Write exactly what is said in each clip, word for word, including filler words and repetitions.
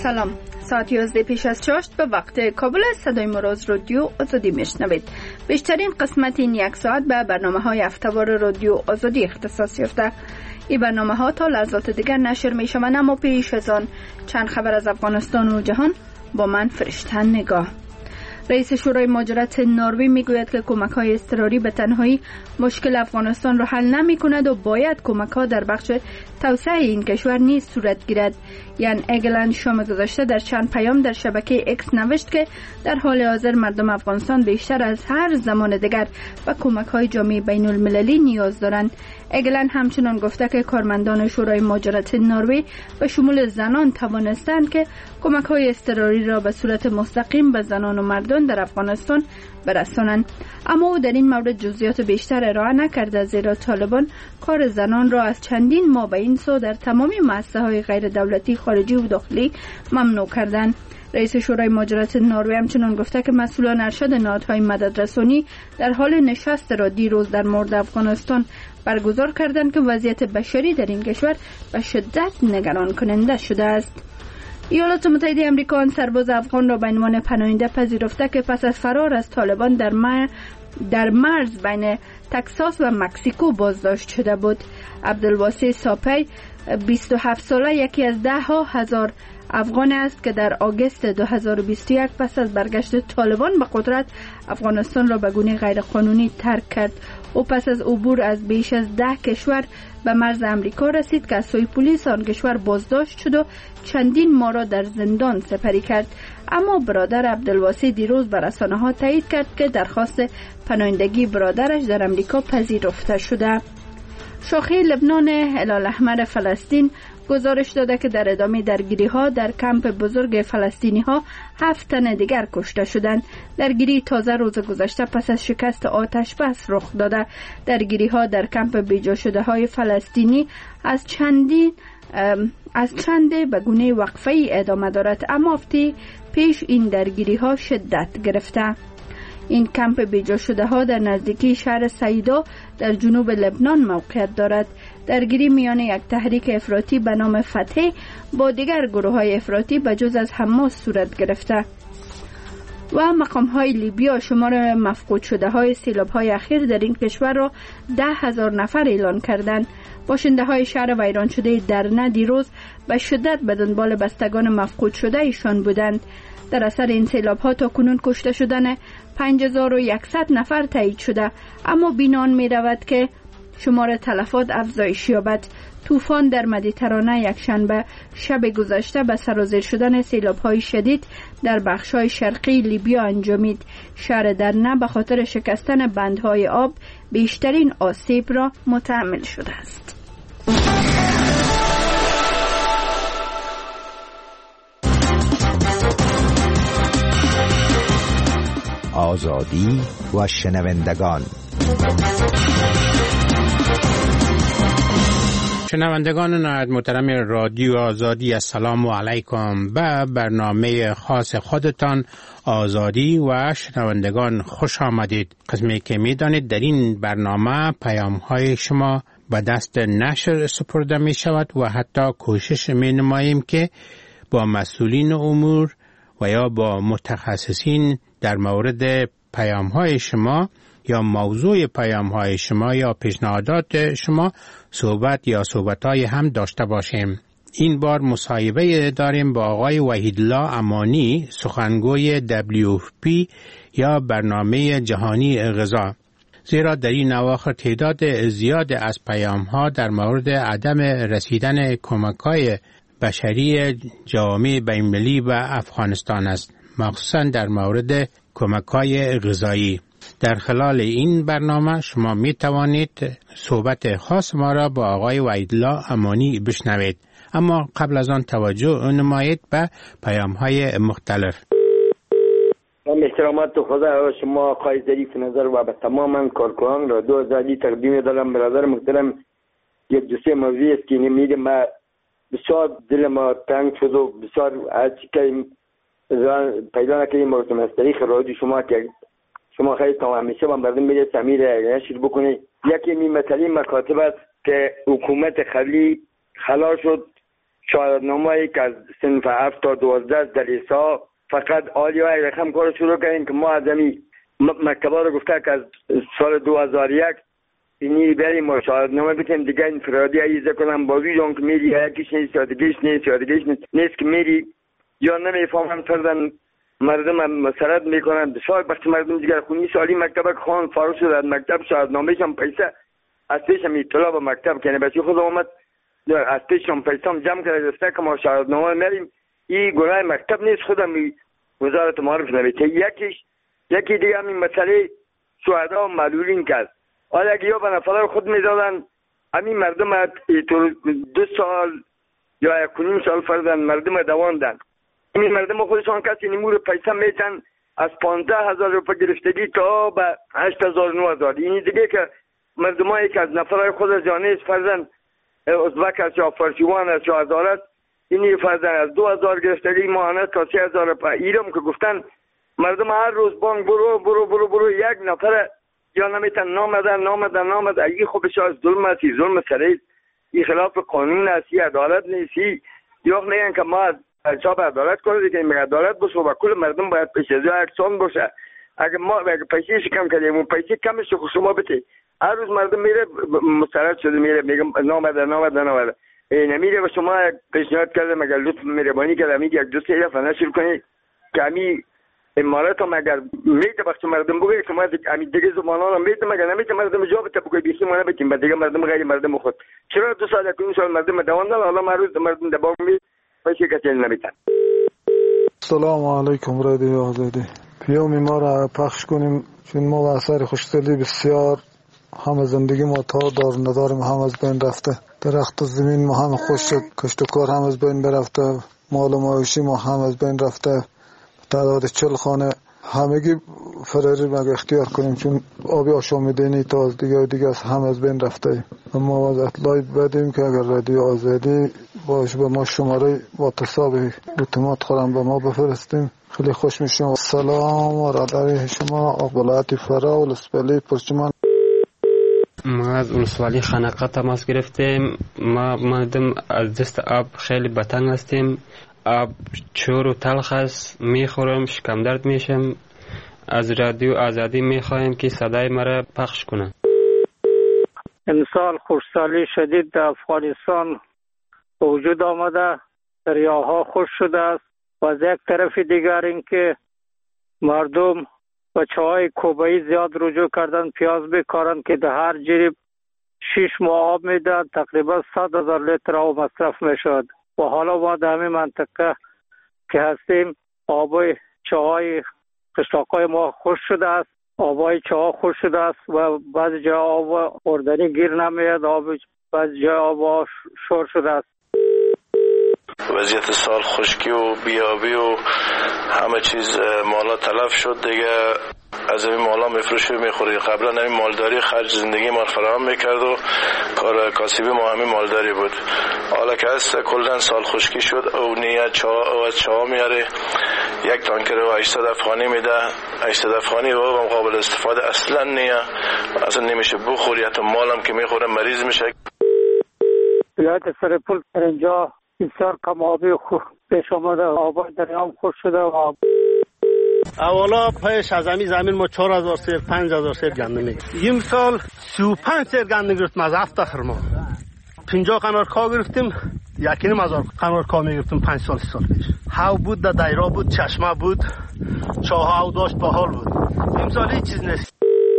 سلام، ساعت یازده پیش از شش به وقت کابل است. صدای مراز رادیو آزادی میشنوید. بیشترین قسمت این یک ساعت به برنامه های هفته‌وار رادیو آزادی اختصاص یافته. این برنامه ها تا لحظات دیگر نشر می شوند، اما پیش از آن چند خبر از افغانستان و جهان با من فرشته نگاه. رئیس شورای مهاجرت نروژ میگوید که کمک های اضطراری به تنهایی مشکل افغانستان را حل نمی کند و باید کمک ها در بخش توسعه این کشور نیز صورت گیرد. یان اگلند شام گذشته در چند پیام در شبکه اکس نوشت که در حال حاضر مردم افغانستان بیشتر از هر زمان دیگر به کمک های جامعه بین المللی نیاز دارند. اگلند همچنان گفته که کارمندان شورای مهاجرت نروژ به شمول زنان توانستند که کمک های اضطراری را به صورت مستقیم به زنان و مردان در افغانستان برسانند، اما او در این مورد جزئیات بیشتر ارائه نکرده، زیرا طالبان کار زنان را از چندین ماه به این سو در تمامی مؤسسه های غیر دولتی خارجی و داخلی ممنوع کردند. رئیس شورای مهاجرت نروژ همچنان گفته که مسئولان ارشد نهادهای مددرسانی در حال نشست را دیروز در مورد افغانستان برگزار کردند که وضعیت بشری در این کشور به شدت نگران کننده شده است. ایالات متحده آمریکا آن سرباز افغان را به عنوان پناهنده پذیرفته که پس از فرار از طالبان در مر... در مرز بین تگزاس و مکزیکو بازداشت شده بود. عبدالواسع ساپی بیست و هفت ساله یکی از ده ها هزار افغان است که در آگوست دو هزار و بیست و یک پس از برگشت طالبان به قدرت افغانستان را به گونه غیرقانونی ترک کرد. او پس از عبور از بیش از ده کشور به مرز امریکا رسید که از سوی پلیس آن کشور بازداشت شد و چندین ماه را در زندان سپری کرد. اما برادر عبدالواسع دیروز به رسانه‌ها تایید کرد که درخواست پناهندگی برادرش در امریکا پذیرفته شده. شاخه لبنان هلال احمر فلسطین گزارش داده که در ادامه درگیری ها در کمپ بزرگ فلسطینی ها هفت تن دیگر کشته شدند. درگیری تازه روز گذشته پس از شکست آتش بس رخ داده. درگیری ها در کمپ بیجا شده های فلسطینی از چندین از چنده به گونه وقفه‌ای ادامه دارد، اما هفته پیش این درگیری ها شدت گرفته. این کمپ بیجا شده ها در نزدیکی شهر سیدا در جنوب لبنان موقعیت دارد. درگیری میان یک تحریک افراطی به نام فتح با دیگر گروه های افراطی به جز از حماس صورت گرفته و مقام های لیبیا شمار مفقود شده های سیلاب های اخیر در این کشور را ده هزار نفر اعلان کردند. باشنده های شهر ویران شده درنه دیروز به شدت به دنبال بستگان مفقود شده ایشان بودند. در اثر این سیلاب ها تا کنون کشته شدن پنج هزار و صد نفر تایید شده، اما بینان می رود که شمار تلفات افزایش یابد. طوفان در مدیترانه یکشنبه شب گذشته به سرازیر شدن سیلاب‌های شدید در بخش‌های شرقی لیبیا انجامید. شهر درنه به خاطر شکستن بندهای آب بیشترین آسیب را متحمل شده است. آزادی و شنوندگان. شنوندگان نهایت محترم رادیو آزادی، السلام علیکم. به برنامه خاص خودتان آزادی و شنوندگان خوش آمدید. قسمی که می دانید در این برنامه پیام های شما به دست نشر سپرده می شود و حتی کوشش می نماییم که با مسئولین امور و یا با متخصصین در مورد پیام های شما یا موضوع پیام های شما یا پیشنهادات شما صحبت یا صحبت های هم داشته باشیم. این بار مصاحبه داریم با آقای وحیدالله امانی، سخنگوی دبلیو اف پی یا برنامه جهانی غذا، زیرا در این اواخر تعداد زیاد از پیام ها در مورد عدم رسیدن کمک های بشری جامعه بین‌المللی به افغانستان است، مخصوصا در مورد کمک های غذایی. در خلال این برنامه شما می توانید صحبت خاص ما را با آقای وحیدالله امانی بشنوید، اما قبل از آن توجه نمایید به پیام های مختلف. من احترامات خدا شما آقای ظریف نظر و به تمام کارکنان را دو آزادی تقدیم دارم. برادر محترم، یک دو سه موضوعی است که نمیده ما بسیار دل ما تنگ شد و بسیار از که پیدا نکنیم از طریق رادیو شما که شما خیلی تا همیشه با مردم میده تعمیر نشر بکنه. یکی می مسئله مکاتب است که حکومت قبلی خلا شد شهادتنامه‌ای که از صنف هفت تا دوازده در لیسا فقط آلی های رقم کار شروع کردیم که ما از امی مکتبا رو گفته که از سال دو هزار و یک اینی بریم و شهادتنامه بتیم دیگه انفرادی ایزه کنم با ویژن که میری یکیش نیست یا دیگهش نیست یا دیگهش نیست نیست که میری یا نمیفهمم فردن مردم مسرد میکنن بسیار وقتی مردم دیگر خونی سالی مکتب خان فارغ شد از مکتب شهادتنامه‌ش هم پیسه از پیشم اطلاع به مکتب کنه بچه خود اومد از پیشم پیسه هم جمع کرده دسته که ما شهادتنامه میریم این گناه مکتب نیست خودم وزارت معارف نویته یکیش یکی دیگه همین مسئله شهدا و معلولین کرد حالا اگه یا به نفر خود میدادن همین مردم دو سال یا یک کنیم سال فردن مردم دواندن این مردم خودشان کسی نمور پیسه میتن از پانزده هزار روپا گرفتگی تا به هشت هزار نو هزار این دیگه که مردم هایی که از نفرهای خود از جانه فرزن ازبک است یا فرشیوان است یا هزار اینی فرزن از دو هزار گرفتگی ماهانه تا سی هزار روپا ایرم که گفتن مردم هر روز بانک برو برو برو برو یک نفر یا نمیتن نامدن نامدن نامدن این خوبش از ظلم است ظلم سریع این خلاف قانون است عدالت نیست یا میگن که ما چاپ عدالت کنه دیگه میگه عدالت باشه و کل مردم باید پیش از یکسان باشه اگه ما اگه پیسه‌اش کم کردیم اون پیسه کمش رو شما بده هر روز مردم میره مسترد شده میره میگه نامده نامده نامده نمیره و شما پیشنهاد کرده مگر لطف مهربانی کرده میگه یک دو سه دفعه نشر کنید که همین امارات هم اگر میده وقتی مردم بگه شما همین دیگه زمانان هم میده مگر نمیده مردم جا بده بگه بیخی ما نبتیم بعد دیگه مردم غیر مردم خود چرا دو سال یک سال مردم دواندن حالا ما روز مردم دباغ می پیسه کسی نمیتن. سلام علیکم رادیو آزادی. پیامی ما را پخش کنیم چون ما و اثر خوشدلی بسیار همه زندگی ما تا دار نداریم هم از بین رفته درخت و زمین ما هم خوش شد کشت و کار هم از بین برفته مال و معاشی ما هم از بین رفته تعداد چل خانه همگی فراری مگه اختیار کنیم چون آبی آشامیدنی تا از دیگه و دیگه از هم از بین رفته اما از اطلاعی بدیم که اگر رادیو آزادی باش به ما شماره با تصاب اتومات خورم به ما بفرستیم خیلی خوش میشم. سلام و راداری شما اقبالاتی فرا و لسپلی پرچمان. ما از اولسوالی خانقه تماس گرفتیم. ما مردم از دست آب خیلی بتنگ هستیم. آب چور و تلخ است میخورم شکم درد میشم. از رادیو آزادی میخوایم که صدای مرا پخش کنه. امسال خشکسالی شدید در افغانستان وجود آمده دریاها خشک شده است و از یک طرف دیگر اینکه مردم بچه‌های کوبایی زیاد رجوع کردن پیاز بکارن که در هر جریب شش ماه آب میدن تقریبا صد هزار لیتر آب مصرف میشد و حالا ما در همین منطقه که هستیم آبای چاهای قشلاقای ما خشک شده است آبای چاه خشک شده است و بعضی جا آب خوردنی گیر نمیاد آب بعضی جا آب شور شده است. وضعیت سال خشکی و بیابی و همه چیز مالا تلف شد دیگه از این مالا میفروشی میخوری قبلا همین مالداری خرج زندگی ما فراهم میکرد و کار کاسبی ما همین مالداری بود حالا که هست کلا سال خشکی شد او نیت چا او از چا میاره یک تانکر و هشتصد افغانی میده هشتصد افغانی و هم قابل استفاده اصلا نیه اصلا نمیشه بخوری حتی مالم که میخوره مریض میشه. ولایت سرپل در اینجا بسیار کم آبی خوب پیش آمده آبای دریام خوش شده و اولا پیش از همین زمین ما چهار هزار سیر پنج هزار سیر گندم میگرفتیم این سال سی و پنج سیر گندم گرفتیم از هفت خرما پنجاه قنارکا گرفتیم یکی نیم هزار قنارکا میگرفتیم پنج سال سی سال پیش هاو بود در دایرا بود چشمه بود چاه هاو داشت با حال بود این سال هیچ چیز نیست.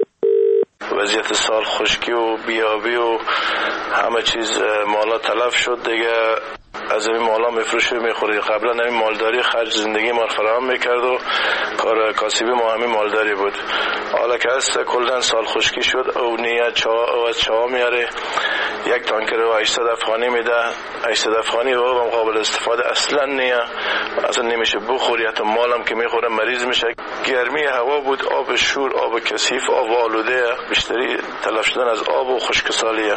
وضعیت سال خشکی و بیابی و همه چیز مالا تلف شد دیگه از این مالا میفروشی میخوری قبلا همین مالداری خرج زندگی ما فراهم میکرد و کار کاسبی ما همین مالداری بود حالا که هست کلا سال خشکی شد او نیت چا او از چا میاره یک تانکر و هشتصد افغانی میده هشتصد افغانی و هم قابل استفاده اصلا نیه اصلا نمیشه بخوری حتی مالم که میخوره مریض میشه. گرمی هوا بود آب شور آب کثیف آب آلوده بیشتری تلف شدن از آب و خشکسالیه.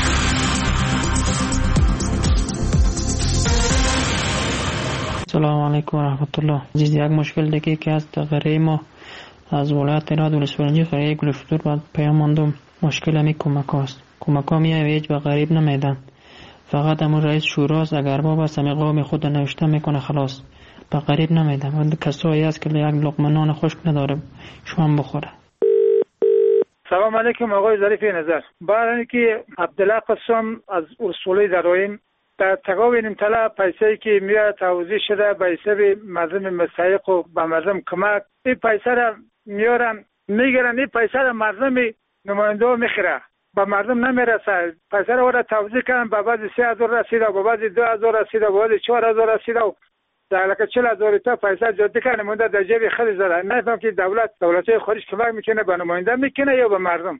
سلام علیکم و رحمت الله. عزیز یک مشکل دیگه که از غریه ما از ولایت راد ولسوالی قریه گلفتور بعد پیام ماندم مشکل همی کمک هاست کمک ها میه هیچ به غریب نمیدن فقط همون رئیس شوراست، اگر با بس همه قوم خود نوشته میکنه خلاص، به غریب نمیدم. اون کسایی هست که یک لقمه نان خشک نداره شما بخوره. سلام علیکم آقای ظریف نظر. برای اینکه عبدالله قسم از اصولی دروین در تقاوین طلا پیسه‌ای که میاد توزیع شده به حساب مردم مستحق و به مردم کمک، این پیسه را میارن میگیرن، این پیسه را مردم نماینده ها میخوره، به مردم نمیرسه. پیسه را ورد توزیع کردن، به بعد سه هزار رسیده، به بعد دو هزار رسیده، به بعد چهار هزار رسیده و در لکه چهل هزار تا پیسه جاده کنه مونده در جیب خود زده. نفهم که دولت دولت‌های خارج کمک میکنه به نماینده میکنه یا به مردم.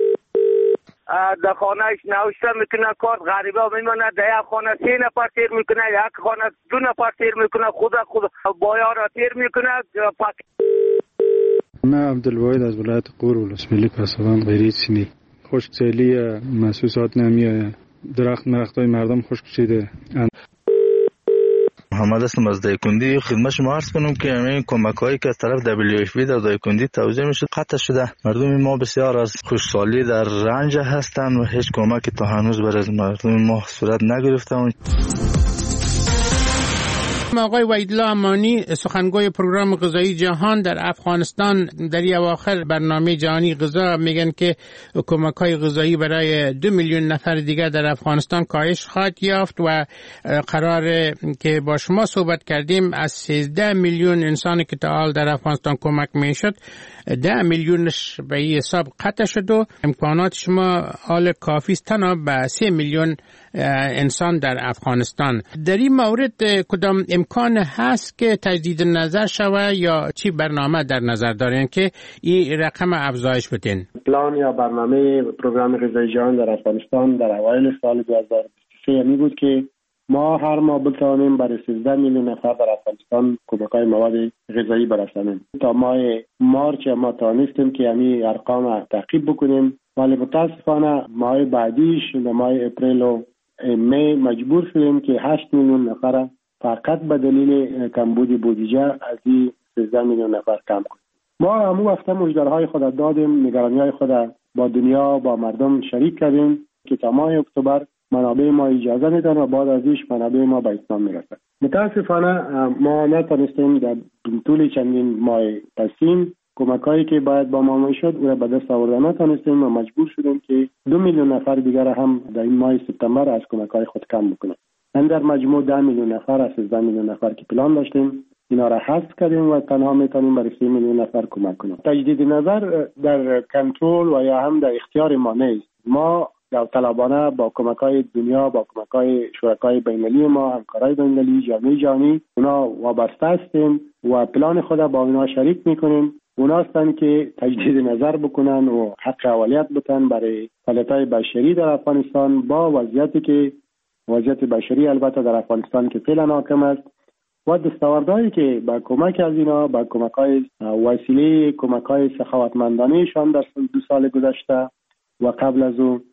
در خانهش نوشته میکنه کار غریبا میمونه، در یک خانه سه نفر تیر میکنه، یک خانه دو نفر تیر میکنه، خود خود بایا را تیر میکنه. پاک من عبدالواحد از ولایت غور ولسوالی پسابند غیری سینی. خشکسالی محسوسات نمیآید، درخت مرختای مردم خشک شده. محمد هستم از دایکندی. خدمت شما عرض کنم که همین کمک‌هایی که از طرف دبلیو اف پی در دایکندی توزیع میشه قطع شده. مردم ما بسیار از خوشحالی در رنج هستند و هیچ کمکی تا هنوز برای مردم ما صورت نگرفته. آقای وحیدالله امانی، سخنگوی پروگرام غذایی جهان در افغانستان، در اواخر برنامه جهانی غذا میگن که کمک‌های غذایی برای دو میلیون نفر دیگر در افغانستان کاهش خواهد یافت و قرار که با شما صحبت کردیم از سیزده میلیون انسانی که تا حال در افغانستان کمک میشد، ده میلیونش به این حساب قطع شد و امکانات شما حال کافی است تنها به سه میلیون انسان در افغانستان. در این مورد کدام امکان هست که تجدید نظر شود یا چی برنامه در نظر دارین که این رقم افزایش بدین؟ پلان یا برنامه پروگرام غذایی جهان در افغانستان در اوایل سال دو هزار و بیست و سه می بود که ما هر ماه بتوانیم برای سیزده میلیون نفر در افغانستان کمک‌های مواد غذایی برسانیم. تا ماه مارچ ما توانستیم که همین ارقام تعقیب بکنیم، ولی متاسفانه ماه بعدیش در ماه اپریل و می مجبور شدیم که هشت میلیون نفر فقط به دلیل کمبود بودجه از این سیزده میلیون نفر کم کنیم. ما همون وقتا مژده‌های خود دادیم، نگرانی‌های خود با دنیا با مردم شریک کردیم که تا ماه اکتبر منابع ما اجازه میدن و بعد ازش منابع ما به اتمام میرسد. متاسفانه ما نتونستیم در طول چندین ماه پسین کمک‌هایی که باید با ما میشد او را به دست آوردن نتونستیم و مجبور شدیم که دو میلیون نفر دیگر هم در این ماه سپتامبر از کمک‌های خود کم بکنیم. من در مجموع ده میلیون نفر از سیزده میلیون نفر که پلان داشتیم اینا را حذف کردیم و تنها میتونیم برای سه میلیون نفر کمک کنیم. تجدید نظر در کنترل و یا هم در اختیار ما نیست. ما داوطلبانه با کمک‌های دنیا، با کمک‌های شرکای بین‌المللی ما، همکارای بین‌المللی، جامعه جهانی اونا وابسته هستیم و پلان خود با اونا شریک میکنیم. اونا هستن که تجدید نظر بکنن و حق اولیت بتن برای فعالیت‌های بشری در افغانستان با وضعیتی که وضعیت بشری البته در افغانستان که فعلا حاکم است و دستاوردهایی که با کمک از اینا با کمک‌های وسیله کمک‌های سخاوتمندانه‌شان در دو سال گذشته و قبل از او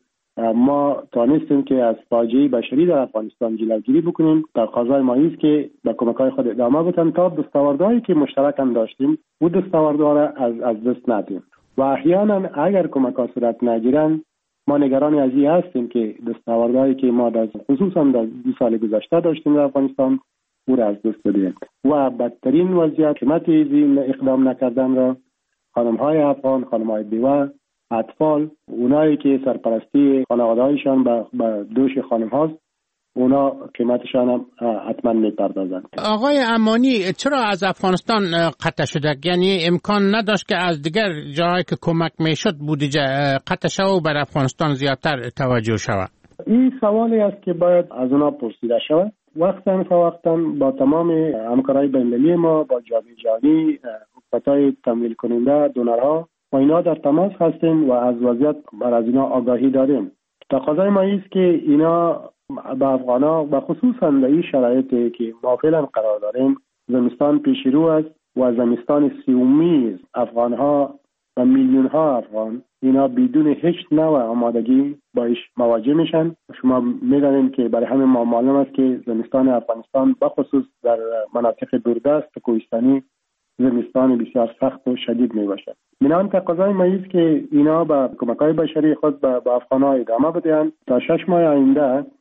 ما توانستیم که از فاجعه بشری در افغانستان جلوگیری بکنیم. تقاضای ما است که با کمک‌های خود ادامه بدن تا دستاوردهایی که مشترک هم داشتیم و دستاوردها را از از دست ندیم و احیانا اگر کمک‌ها صورت نگیرن ما نگران از این هستیم که دستاوردهایی که ما در خصوصا در دو سال گذشته داشتیم در افغانستان او را از دست بدیم و بدترین وضعیت قیمت این اقدام نکردن را خانم‌های افغان، خانم‌های بیوه، اطفال، اونایی که سرپرستی خانواده‌هایشان به دوش خانم هاست اونا قیمتشان هم حتما میپردازند. آقای امانی، چرا از افغانستان قطع شده؟ یعنی امکان نداشت که از دیگر جاهایی که کمک میشد بودجه قطع شود و بر افغانستان زیادتر توجه شود؟ این سوالی است که باید از اونا پرسیده شود. وقتا فوقتا با تمام همکارای بین‌المللی ما، با جامعه جهانی، حکومت‌های تمویل کننده، دونرها و اینا در تماس هستیم و از وضعیت بر از اینا آگاهی داریم. تقاضای ما است که اینا به افغانا و خصوصا در این شرایطی که ما فعلا قرار داریم، زمستان پیش رو است و زمستان سیومی افغانها و میلیون ها افغان اینا بدون هیچ نوع آمادگی باش مواجه میشن. شما میدانید که برای همه ما معلوم است که زمستان افغانستان به خصوص در مناطق دوردست کوهستانی زمستان بسیار سخت و شدید می باشد. منان تقاضای ما است که اینا با کمک‌های بشری خود با افغان‌ها ادامه بدهند تا شش ماه آینده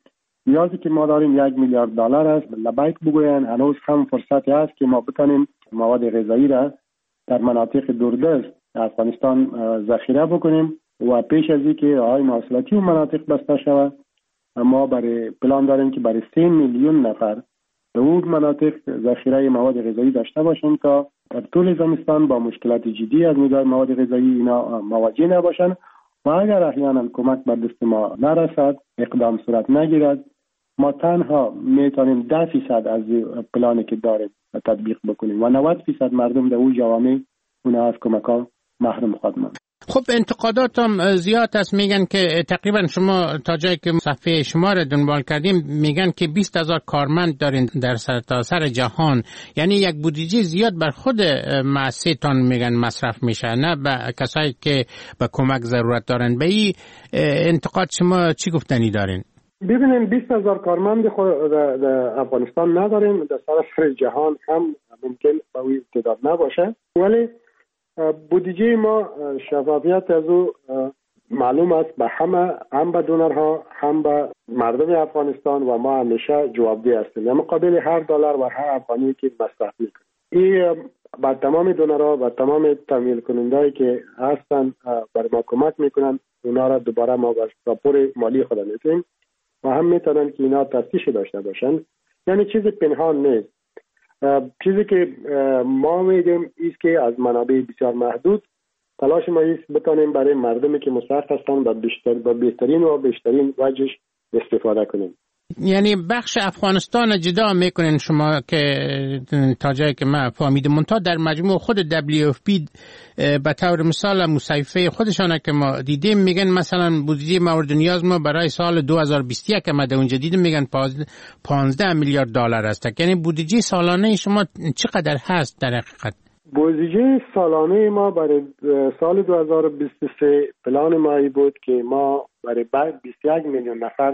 نیازی که ما داریم یک میلیارد دلار است. لبیک بگوین هنوز هم فرصتی است که ما بتانیم مواد غذایی را در مناطق دوردست افغانستان ذخیره بکنیم و پیش از اینکه راههای مواصلاتی و مناطق بسته شود ما برای پلان داریم که برای سه میلیون نفر در اون مناطق ذخیره مواد غذایی داشته باشیم تا در طول زمستان با مشکلات جدی از نظر مواد غذایی اینا مواجه نباشن و اگر احیانا کمک به دست ما نرسد، اقدام صورت نگیرد، ما تنها میتونیم ده فیصد از پلانی که داریم تطبیق بکنیم و نود فیصد مردم در اون جوامع اونا از کمک ها محروم خواهد ماند. خب انتقادات هم زیاد است، میگن که تقریبا شما تا جایی که صفحه شما را دنبال کردیم میگن که بیست هزار کارمند دارین در سرتاسر سر جهان، یعنی یک بودجه زیاد بر خود مؤسسه‌تان میگن مصرف میشه، نه به کسایی که به کمک ضرورت دارن. به این انتقاد شما چی گفتنی دارین؟ ببینیم بیست هزار کارمند خود در افغانستان نداریم، در سراسر جهان هم ممکن به این تعداد نباشه، ولی بودجه ما شفافیت از او معلوم است به همه، هم به دونرها هم به مردم افغانستان و ما همیشه جوابدeh هستیم در مقابل هر دلار و هر افغانی که مصرف میکنیم. این با تمام دونرها و تمام تمویل کنندهایی که هستن برای ما کمک میکنن، اونا را دوباره ما با راپور مالی خود میتونیم و هم میتونن که اینا تفتیش داشته باشن، یعنی چیز پنهان نیست. چیزی که ما میگیم ایست که از منابع بسیار محدود تلاش ما ایست بتانیم برای مردمی که مستحق هستند با بیشتر با بهترین و بیشترین وجهش استفاده کنیم. یعنی بخش افغانستان جدا میکنین شما که تا جایی که من فهمیدم، منتها در مجموع خود دبلیو اف پی به طور مثال مصیفه خودشانه که ما دیدیم میگن مثلا بودجه مورد نیاز ما برای سال دو هزار و بیست و یک که ما در اونجا دیدیم میگن پانزده میلیارد دلار است. یعنی بودجه سالانه شما چقدر هست در حقیقت؟ بودجه سالانه ما برای سال دو هزار و بیست و سه پلان ما بود که ما برای بیست و یک میلیون نفر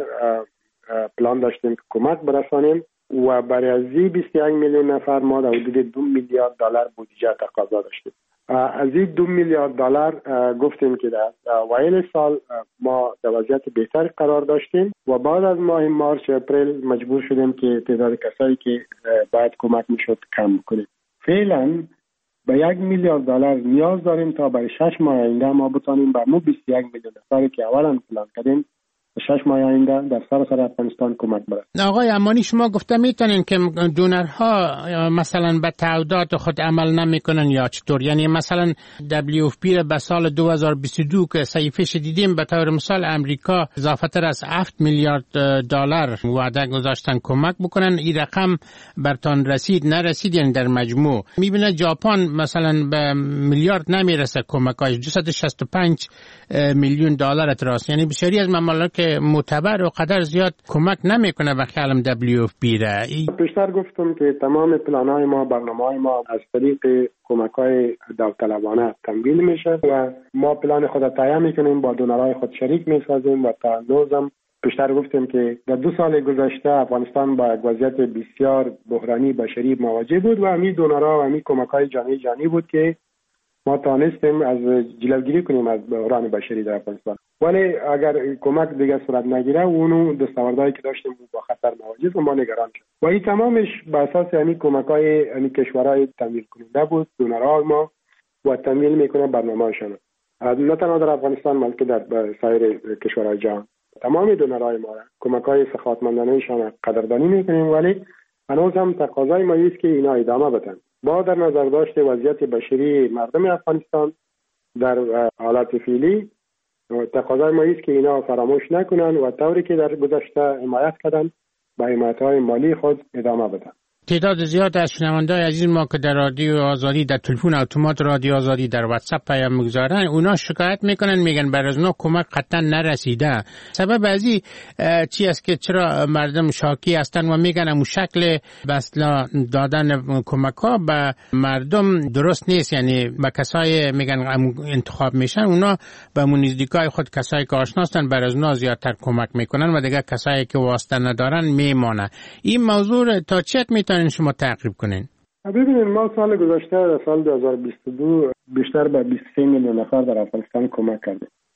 پلان داشتیم که کمک برسانیم و برای از این بیست و یک میلیون نفر ما در حدود دو میلیارد دلار بودجه تقاضا داشتیم. از این دو میلیارد دلار گفتیم که در اوایل سال ما در وضعیت بهتر قرار داشتیم و بعد از ماه مارچ اپریل مجبور شدیم که تعداد کسایی که باید کمک میشد کم کنیم. فعلا به یک میلیارد دلار نیاز داریم تا برای شش ماه آینده ما بتانیم بر مو بیست و یک میلیون نفری که اولا پلان کردیم شش ماه آینده در سراسر افغانستان کمک برسد. آقای امانی شما گفته میتونین که دونرها مثلا به تعهدات خود عمل نمیکنن یا چطور؟ یعنی مثلا دبلیو اف پی به سال دو هزار و بیست و دو که صحیفه شدیدیم به طور مثال امریکا اضافه تر از هفت میلیارد دلار وعده گذاشتن کمک بکنن، این رقم برتان رسید نرسید؟ یعنی در مجموع میبینه ژاپن مثلا به میلیارد نمیرسه کمکاش، دویست و شصت و پنج میلیون دلار تراست. یعنی بسیاری از ممالک معتبر و قدر زیاد کمک نمیکنه و خیالم دبلیو اف پی را. پیشتر گفتم که تمام پلان‌های ما، برنامه‌های ما از طریق کمک‌های داوطلبانه تمویل میشه و ما پلان خود تهیه میکنیم، با دونرهای خود شریک میسازیم و تا هنوزم پیشتر گفتیم که در دو سال گذشته افغانستان با یک وضعیت بسیار بحرانی بشری مواجه بود و همین دونرها و همین کمک‌های جانی جانی بود که ما توانستیم از جلوگیری کنیم از بحران بشری در افغانستان. ولی اگر کمک دیگه صورت نگیره اونو دستاوردهایی که داشتیم با خطر مواجه و ما نگران شد و این تمامش به اساس همین کمک‌های همین کشورهای تمویل کننده بود. دونرها ما و تمویل میکنه برنامه‌شون، نه تنها در افغانستان بلکه در سایر کشورهای جهان. تمام دونرهای ما کمک‌های سخاوتمندانه‌شان قدردانی میکنیم، ولی هنوز هم تقاضای ما است که اینا ادامه بدن با در نظر داشت وضعیت بشری مردم افغانستان در حالت فعلی. تقاضای ما است که اینا فراموش نکنن و طوری که در گذشته حمایت کردن با حمایت‌های مالی خود ادامه بدن. تعداد زیاد از شنونده‌های عزیز ما که در رادیو آزادی، در تلفن اتومات رادیو آزادی، در واتساپ پیام میگذارن، اونا شکایت میکنن، میگن بر از اونا کمک قطعا نرسیده. سبب ازی چی است که چرا مردم شاکی هستن و میگن امو شکل بسلا دادن کمک ها به مردم درست نیست؟ یعنی به کسای میگن انتخاب میشن اونا به نزدیکای خود کسایی که آشنا هستن بر از اونا زیادتر کمک میکنن و دیگه کسایی که واسطه ندارن میمانه. این موضوع تا چه حد میتونین شما تعقیب کنین؟ ببینید ما سال گذشته در سال دو هزار و بیست و دو بیشتر به بیست و سه میلیون نفر در افغانستان کمک کردیم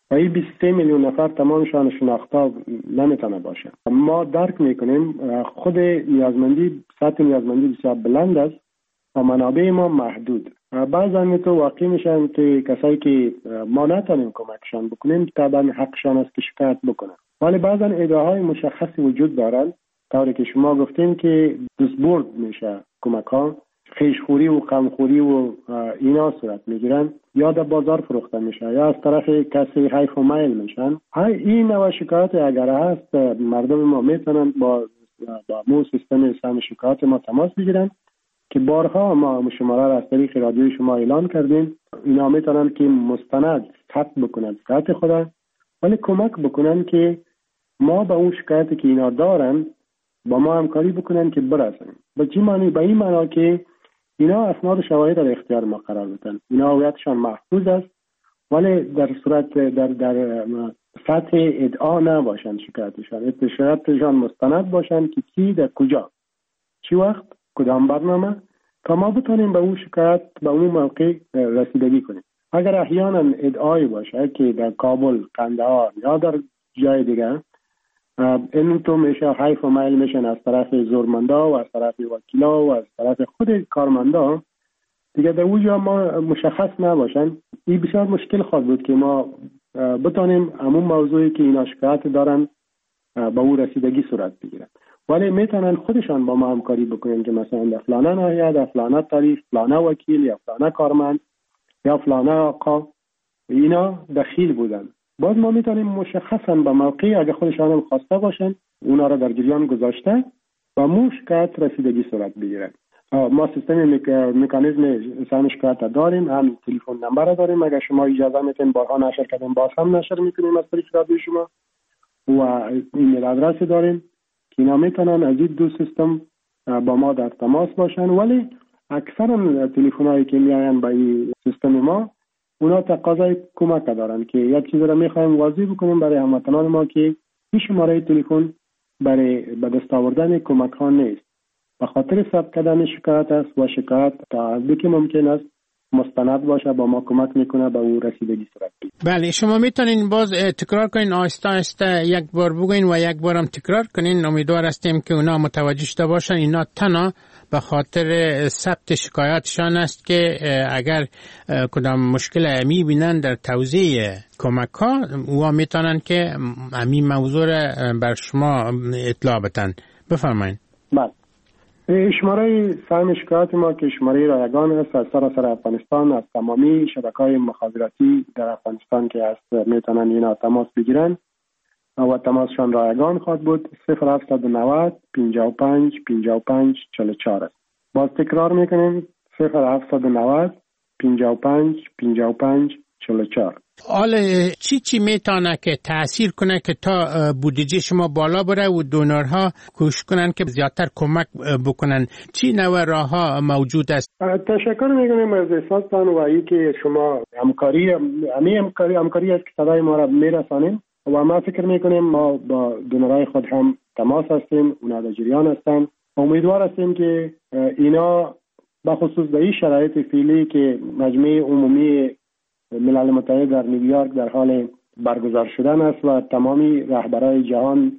و این بیست و سه میلیون نفر تمامشان شناخته نمیتونه باشه. ما درک میکنیم خود نیازمندی، سطح نیازمندی بسیار بلند است و منابع ما محدود. بعضا تو واقع میشن که کسایی که ما نتونیم کمکشان بکنیم طبعا حقشان است که شکایت بکنن، ولی بعضا ادعاهای مشخصی وجود دارن طوری که شما گفتین که دستبرد میشه کمک ها، خیشخوری و غمخوری و اینا صورت میگیرن، یا در بازار فروخته میشه یا از طرف کسی حیف و میل میشن. این نوع شکایت اگر هست مردم ما میتونن با با مو سیستم سهم شکایت ما تماس بگیرن که بارها ما شماره را از طریق رادیوی شما اعلان کردیم. اینا میتونن که مستند ثبت بکنن شکایت خدا، ولی کمک بکنن که ما به اون شکایتی که اینا دارن با ما همکاری بکنن که برسن. با چی معنی؟ به این معنا که اینا اسناد شواهد در اختیار ما قرار بدن. اینا هویتشان محفوظ است، ولی در صورت در در سطح ادعا نباشن شکایتشان، شکایتشان مستند باشن که کی در کجا چی وقت کدام برنامه، تا ما بتونیم به اون شکایت به اون موقع رسیدگی کنیم. اگر احیانا ادعایی باشه که در کابل، قندهار یا در جای دیگه این تو میشه حیف و میل میشن از طرف زورمندا و از طرف وکیلا و از طرف خود کارمندا، دیگه در اونجا ما مشخص نباشن، این بسیار مشکل خواهد بود که ما بتونیم همون موضوعی که اینا شکایت دارن به اون رسیدگی صورت بگیرن. ولی میتونن خودشان با ما همکاری بکنن که مثلا در فلانه ناحیه، در فلانه تاریخ، فلانه وکیل یا فلانه کارمند یا فلانه آقا اینا دخیل بودن. باز ما میتونیم مشخصا به موقع اگه خودشان هم خواسته باشن اونا را در جریان گذاشته و مو شکایت رسیدگی صورت بگیرن. ما سیستم مکانیزم سهم شکایت داریم، هم تلفن نمبر داریم، اگه شما اجازه میتین بارها نشر کردیم باز هم نشر میکنیم از طریق رادیو شما، و ایمیل آدرس داریم که اینا میتونن از این دو سیستم با ما در تماس باشن. ولی اکثرا تلفن‌هایی که میاین با این سیستم ما اونا تقاضای کمک دارن که یک چیز را میخوایم واضح بکنیم برای هموطنان ما که این شماره تلفن برای به دست آوردن کمک ها نیست، به خاطر ثبت کردن شکایت است و شکایت تا حدی که ممکن است مستند باشه با ما کمک میکنه به اون رسیدگی صورت بگیره. بله، شما میتونین باز تکرار کنین، آهسته آهسته یک بار بگوین و یک بارم تکرار کنین. امیدوار هستیم که اونا متوجه شده باشن اینا تنها به خاطر ثبت شکایتشان است که اگر کدام مشکل می بینن در توزیع کمک ها اوها میتونن که همین موضوع بر شما اطلاع بدن. بفرمایید. بله، شماره سهم شکایت ما که شماره رایگان است از سراسر افغانستان، از تمامی شبکه‌های مخابراتی در افغانستان که هست میتونن اینا تماس بگیرن و تماسشان رایگان خواهد بود. صفر هفتصد و نود پنجاه و پنج پنجاه و پنج چهل و چهار است. باز تکرار میکنیم صفر هفتصد و نود پنجاه و پنج پنجاه و پنج چهل و چهار. حالا چی چی میتونه که تأثیر کنه که تا بودجه شما بالا بره و دونرها کوشش کنن که زیادتر کمک بکنن؟ چی نوع راه ها موجود است؟ تشکر میکنیم از احساستان و ای که شما همکاری همی همکاری همکاری است که صدای ما را میرسانیم و ما فکر میکنیم ما با دونرهای خود هم تماس هستیم، اونا در جریان هستن. امیدوار هستیم که اینا بخصوص در این شرایط فعلی که مجمع عمومی ملل متحد در نیویورک در حال برگزار شدن است و تمامی رهبرای جهان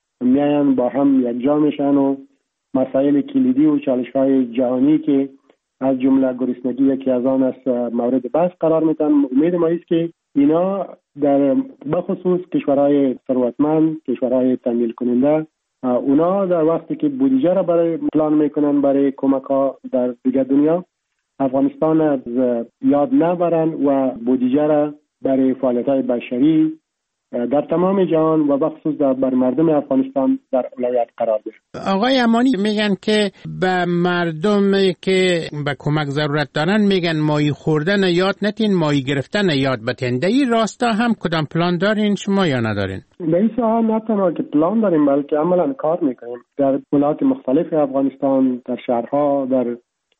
میاین با هم یکجا میشن و مسائل کلیدی و چالش‌های جهانی که از جمله گرسنگی یکی از آن است مورد بحث قرار میدن. امید ما است که اینا در بخصوص کشورهای ثروتمند، کشورهای تمویل کننده، اونا در وقتی که بودجه را برای پلان میکنن برای کمک ها در دیگر دنیا، افغانستان از یاد نبرن و بودجه را برای فعالیت‌های بشری در تمام جهان و بخصوص در بر مردم افغانستان در اولویت قرار دهند. آقای امانی میگن که به مردم که به کمک ضرورت دارن میگن ماهی خوردن یاد نتین، ماهی گرفتن یاد بتین. در این راستا هم کدام پلان دارین شما یا ندارین؟ در این ساحه نه تنها که پلان داریم بلکه عملا کار میکنیم در ولایات مختلف افغانستان، در شهرها، در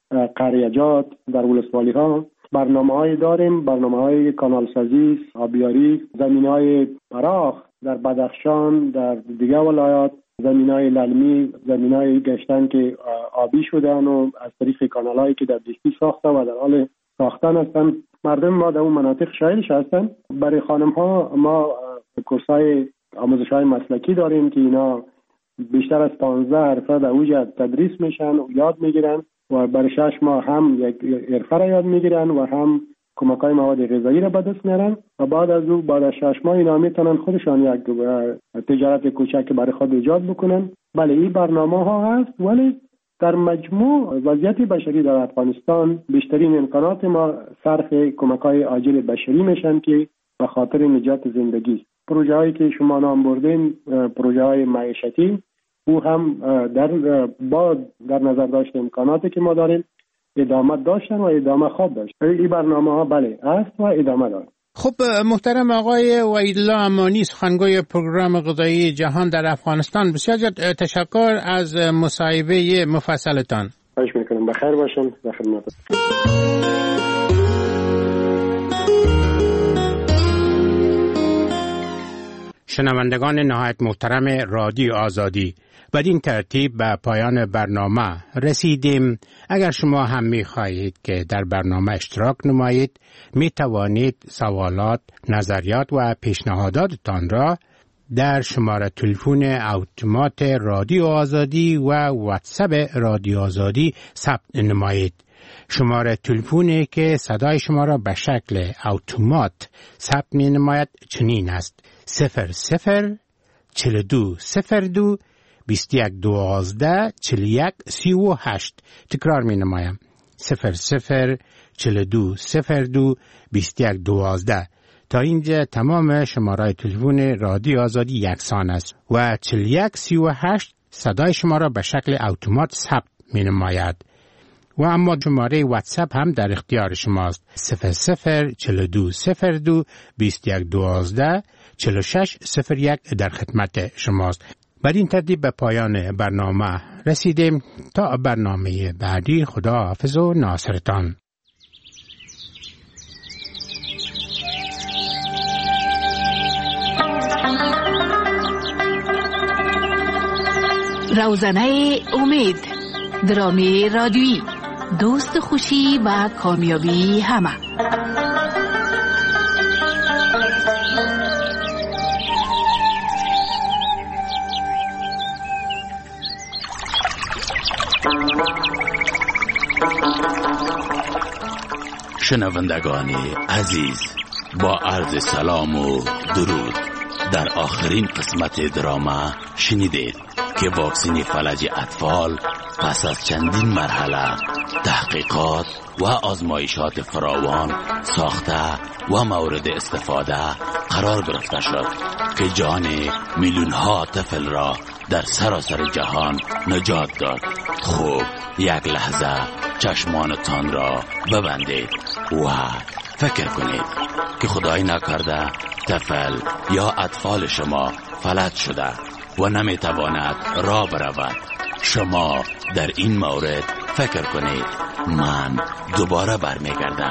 قریجات، در ولسوالی ها برنامه‌های داریم، برنامه‌های کانال سازی، آبیاری، زمین‌های فراخ در بدخشان، در دیگر ولایات، زمین‌های للمی، زمین‌های گشتن که آبی شدن و از طریق کانال‌هایی که در دیستی ساخته و در حال ساختن هستند مردم ما در اون مناطق شایلش هستن. برای خانم ها ما کورسای آموزش های مسلکی داریم که اینا بیشتر از پانزده حرفه در اوج تدریس میشن و یاد میگیرن و برای شش ماه هم یک حرفه را یاد میگیرن و هم کمکای مواد غذایی را به دست میارن و بعد از او بعد از شش ماه اینا میتونن خودشان یک تجارت کوچک برای خود ایجاد بکنن. بله این برنامه ها هست، ولی در مجموع وضعیت بشری در افغانستان بیشترین امکانات ما صرف کمکای عاجل بشری میشن که به خاطر نجات زندگی. پروژه هایی که شما نام بردین پروژه های معیشتی او هم در با در نظر داشت امکاناتی که ما داریم ادامه داشتن و ادامه خواب داشت. این برنامه ها بله است و ادامه دارد. خب محترم آقای وحیدالله امانی، سخنگوی پروگرام غذایی جهان در افغانستان، بسیار تشکر از مصاحبه مفصلتان. خواهش میکنم. بخیر باشین. در خدمتتون. شنوندگان نهایت محترم رادیو آزادی، بدین ترتیب به پایان برنامه رسیدیم. اگر شما هم می خواهید که در برنامه اشتراک نمایید، می توانید سوالات، نظریات و پیشنهاداتتان را در شماره تلفن اتومات رادیو آزادی و واتساپ رادیو آزادی ثبت نمایید. شماره تلفنی که صدای شما را به شکل اتومات ثبت می نماید چنین است: صفر صفر چهل و دو صفر دو بیست و یک دوازده چهل و یک سی و هشت. تکرار می نمایم: صفر صفر چهل و دو صفر دو بیست و یک دوازده. تا اینجا تمام شماره تلفن رادیو آزادی یکسان است و چهل و یک سی و هشت صدای شما را به شکل اتومات ثبت می نماید. و اما شماره واتساپ هم در اختیار شماست: صفر صفر چهل و دو صفر دو بیست و یک دوازده چهل و شش صفر یک در خدمت شماست. بر این ترتیب به پایان برنامه رسیدیم. تا برنامه بعدی، خدا حافظ و ناصرتان. روزنه امید، درامی رادیویی، دوست خوشی و کامیابی همه. شنوندگان عزیز، با عرض سلام و درود، در آخرین قسمت دراما شنیدید که واکسن فلج اطفال پس از چندین مرحله تحقیقات و آزمایشات فراوان ساخته و مورد استفاده قرار گرفته شد که جان میلیون ها طفل را در سراسر جهان نجات داد. خوب یک لحظه چشمانتان را ببندید و فکر کنید که خدای نکرده طفل یا اطفال شما فلج شده و نمیتواند راه برود. شما در این مورد فکر کنید. من دوباره برمیگردم.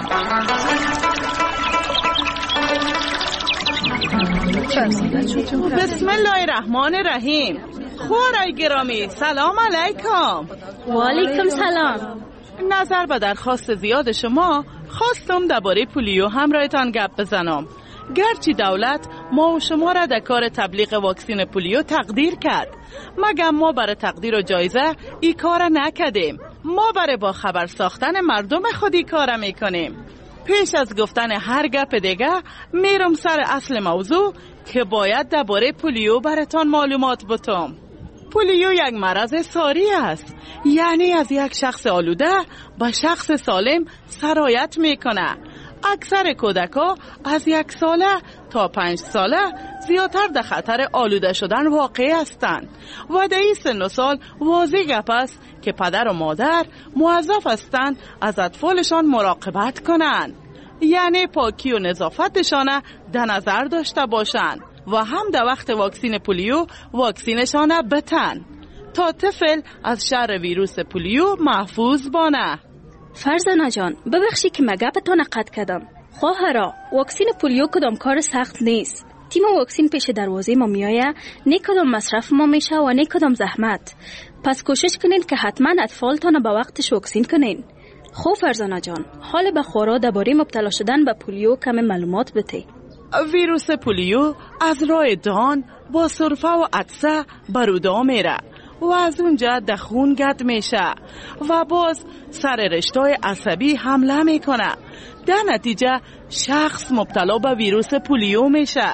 بسم الله الرحمن الرحیم. خوارای گرامی، سلام علیکم. و علیکم سلام. نظر به درخواست زیاد شما خواستم درباره پولیو همراهتان گپ بزنم. گرچه دولت ما و شما را در کار تبلیغ واکسن پولیو تقدیر کرد، مگر ما برای تقدیر و جایزه ای کار نکردیم. ما برای با خبر ساختن مردم خودی کار میکنیم. پیش از گفتن هر گپ دیگه میرم سر اصل موضوع که باید درباره پولیو براتان معلومات بتم. پولیو یک مرض ساری است، یعنی از یک شخص آلوده به شخص سالم سرایت میکنه. اکثر کودک‌ها از یک ساله تا پنج ساله زیادتر در خطر آلوده شدن واقع هستند و در این سن و سال واضح گپ است که پدر و مادر موظف هستند از اطفالشان مراقبت کنند، یعنی پاکی و نظافتشان در نظر داشته باشند و هم در وقت واکسن پولیو واکسینشان بتن تا طفل از شر ویروس پولیو محفوظ بانه. فرزانه جان، ببخشی که مگپتان قطع کردم. خواهرا، واکسن پولیو کدام کار سخت نیست. تیم واکسن پیش دروازه ما میایه، نه کدام مصرف ما میشه و نه کدام زحمت. پس کوشش کنین که حتما اطفالتان به وقتش واکسن کنین. خب فرزانه جان، حال به خورا درباره مبتلا شدن به پولیو کم معلومات بده. ویروس پولیو از راه دهان با سرفه و عطسه برودا میره و از اونجا در خون گرد میشه و باز سر رشته‌های عصبی حمله میکنه. در نتیجه شخص مبتلا به ویروس پولیو میشه،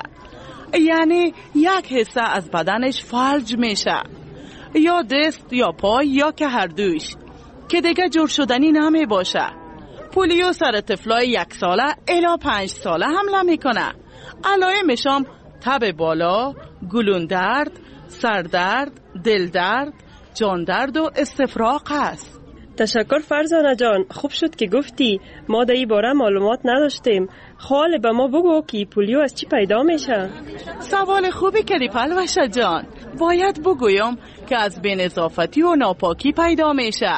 یعنی یک حصه از بدنش فلج میشه، یا دست یا پای یا که هر دوش، که دیگه جور شدنی نمی باشه. پولیو سر طفلای یک ساله الی پنج ساله حمله میکنه. علائمش هم تب بالا، گلون درد، سردرد، دل درد، جان درد و استفراغ است. تشکر فرزانه جان، خوب شد که گفتی، ما در این باره معلومات نداشتیم. حال به ما بگو که پولیو از چی پیدا میشه؟ سوال خوبی کردی پلوشه جان. باید بگویم که از بینضافتی و ناپاکی پیدا میشه.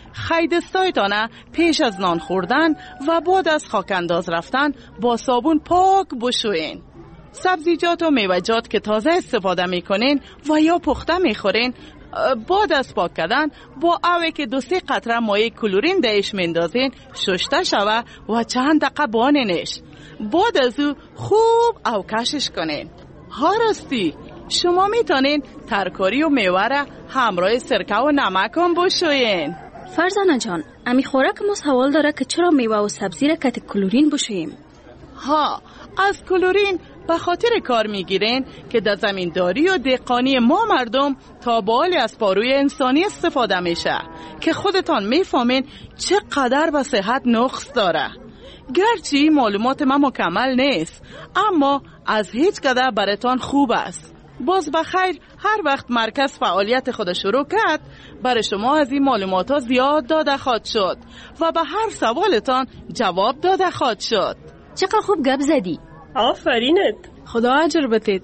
خیدستایتانه پیش از نان خوردن و بعد از خاکانداز رفتن با صابون پاک بشوین. سبزیجات و میوه‌جات که تازه استفاده میکنین و یا پخته میخورین، بعد از پاک کردن با اوه که دو سه قطره مایع کلورین دهش مندازین شسته شوه و چند دقیقه بانینش. بعد از او خوب اوکشش کنین. ها راستی شما میتونین ترکاری و میوه را همراه سرکه و نمک هم بشوین. فرزانه جان، امی خوراک ما سوال داره که چرا میوه و سبزی را کت کلورین بشویم؟ ها، از کلورین به خاطر کار میگیرین که در زمینداری و دهقانی ما مردم تا بالی از پاروی انسانی استفاده میشه که خودتان میفهمین چقدر به صحت نقص داره. گرچه معلومات ما مکمل نیست، اما از هیچ قدر براتان خوب است. باز بخیر هر وقت مرکز فعالیت خود شروع کرد، برای شما از این معلومات ها زیاد داده خواهد شد و به هر سوالتان جواب داده خواهد شد. چقدر خوب گپ زدی. آفرینت. خدا اجر بدید.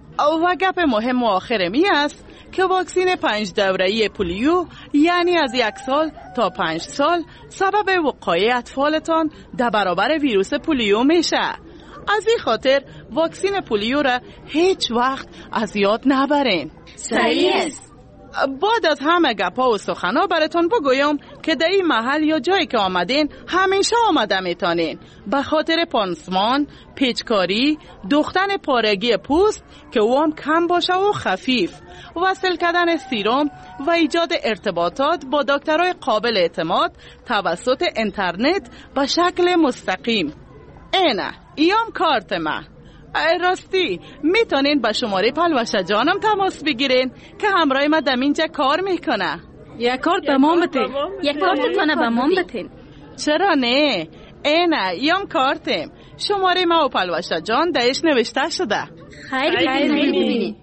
و گپ مهم و آخرمی است که واکسین پنج دوره‌ای پولیو، یعنی از یک سال تا پنج سال، سبب وقایع اطفالتان در برابر ویروس پولیو میشه. از این خاطر واکسین پولیو را هیچ وقت از یاد نبرین. صحیح است. بعد از همه گپا و سخنا براتون بگویم که در این محل یا جایی که آمدین همیشه آمده میتونین به خاطر پانسمان، پیچکاری، دوختن پارگی پوست که اون کم باشه و خفیف، وصل کردن سیروم و ایجاد ارتباطات با دکترای قابل اعتماد توسط اینترنت به شکل مستقیم. اینه ایام کارت من. راستی میتونین با شماره پلوشه جانم تماس بگیرین که همراه ما دم اینجا کار میکنه. یک کارت به ما بتین. یک کارت منه به ما بتین. چرا نه؟ اینه ایام کارتم. شماره ما و پلوشه جان دهش نوشته شده. خیر ببینید.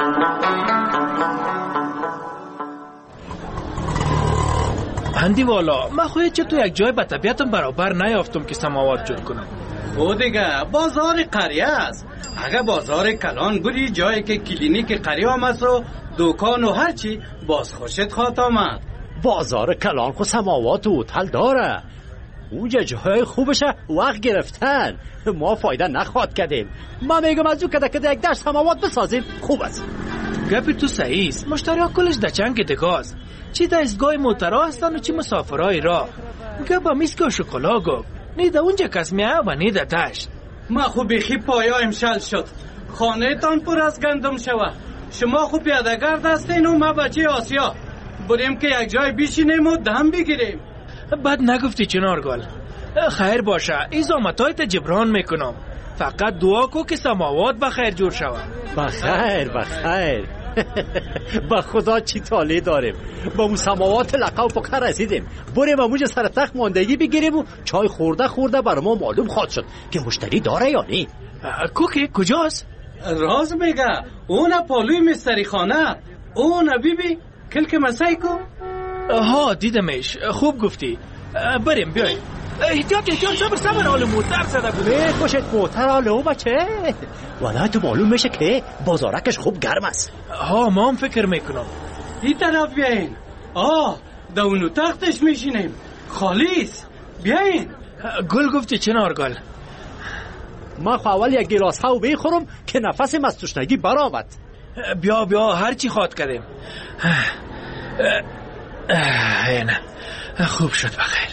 هندی والا، من خواهید چه تو یک جای به طبیعتم برابر نیافتم که سماوات جور کنم. او دیگه بازار قریه است. اگه بازار کلان بری جایی که کلینیک قریه هم است و دکان و هرچی، باز خوشت خواهد آمد. بازار کلان خو سماوات و هتل داره. اونجا جای خوبشه وقت گرفتن. ما فایده نخواد کردیم. ما میگم از او کده کده یک دشت سماوات بسازیم خوب است. گپی تو صحیح است. مشتری ها کلش در چنگ دگاز، چی دستگاه موترها هستن و چی مسافرهای راه. گپ میسک و شکلا گفت نی در اونجا کس میایه و نی در دشت. ما خوب بیخی پایا امشل شد. خانه تان پر از گندم شوه. شما خوب پیاده‌گرد هستین و ما بچه آسیا. بریم که یک جای بیشینیم و دم بگیریم. بد نگفتی چنارگل. خیر باشه، این زامتایت جبران میکنم. فقط دعا کو که سماوات بخیر جور شوه. بخیر بخیر. با خدا چی تالی داریم. با اون سماوات لقب پکر رسیدیم. بریم اموج سر تخت ماندگی بگیریم و چای خورده خورده برای ما معلوم خواهد شد که مشتری داره یا نی. کوکی کجاست؟ راز میگه اون پالوی مستری خانه. اون بیبی کلک مسای کو. ها دیدمش. خوب گفتی. بریم بیایم. احتیاط احتیاط صبر صبر آل موتر زده بوده. خوشت موتر آلو بچه. والا تو معلوم میشه که بازارکش خوب گرم است. ها ما هم فکر میکنم. این طرف بیاین. آه دونو تختش میشینیم. خالیس بیاین. گل گفتی چنار گل. ما خو اول یک گلاس هاو بخورم که نفسم از تشنگی برآمد. بیا بیا هر چی خواد کردیم. نه خوب شد بخیر.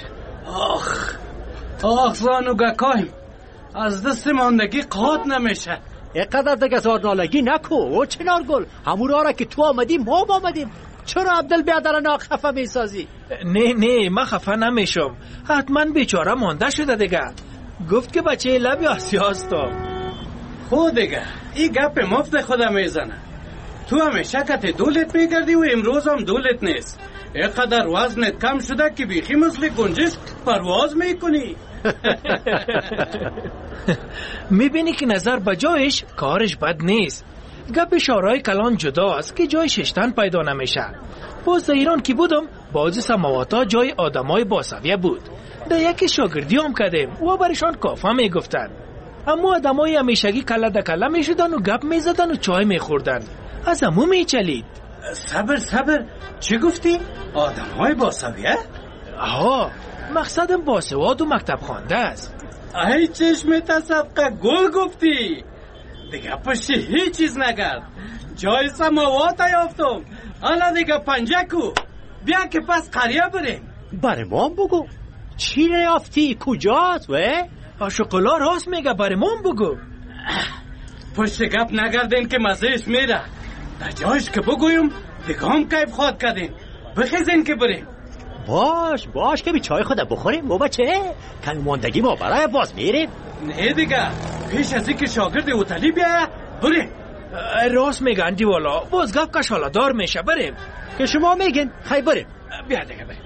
آخ آخ زانوگکایم، از دست ماندگی قاط نمیشه. اینقدر دیگه زارنالگی نکو او چنار گل. همون را که تو آمدیم ما آمدیم. چرا عبدال بیادرنا خفه میسازی؟ نه نه من خفه نمیشم، حتما بیچاره مانده شده دیگه. گفت که بچه لبی آسیاست. خود دیگه این گپ مفت خدا میزنه. تو همیشه کت دولت میگردی و امروز هم دولت نیست. اینقدر وزنت کم شده که بیخی مثل گنجش پرواز میکنی. میبینی که نظر بجایش کارش بد نیست. گپ شورای کلان جداست که جای ششتن پیدا نمیشه. باز در ایران که بودم بعضی سماواتا جای آدمای باسویه بود. در یکی شاگردی هم کردیم و برشان کافه میگفتن. اما آدمای همیشگی کله در کله میشدن و گپ میزدن و چای میخوردن. از همو میچلید. صبر صبر چی گفتی؟ آدمای باسویه؟ آها مقصدم باسواد و مکتب خوانده است. ای چشمت صدقه گل گفتی. دیگه پشتی هیچ چیز نگرد. جای سماوات یافتم. حالا دیگه پنجه کو. بیا که پس قریه بریم. بره ما بگو چی نیافتی؟ کجاست و؟ آشقلا راست میگه، بره ما بگو. پشت گپ نگردین که مزهش میره. در جایش که بگویم دیگه هم کیف خواد کردین. بخیزین که بریم. باش باش که بی چای خود بخوریم و بچه کل ماندگی ما برای باز میریم. نه دیگه پیش از این که شاگرد اوتلی بیایه بریم. راست میگن دیوالا، باز گپ کشالا دار میشه، بریم. که شما میگن خیلی بریم. بیا دیگه بریم.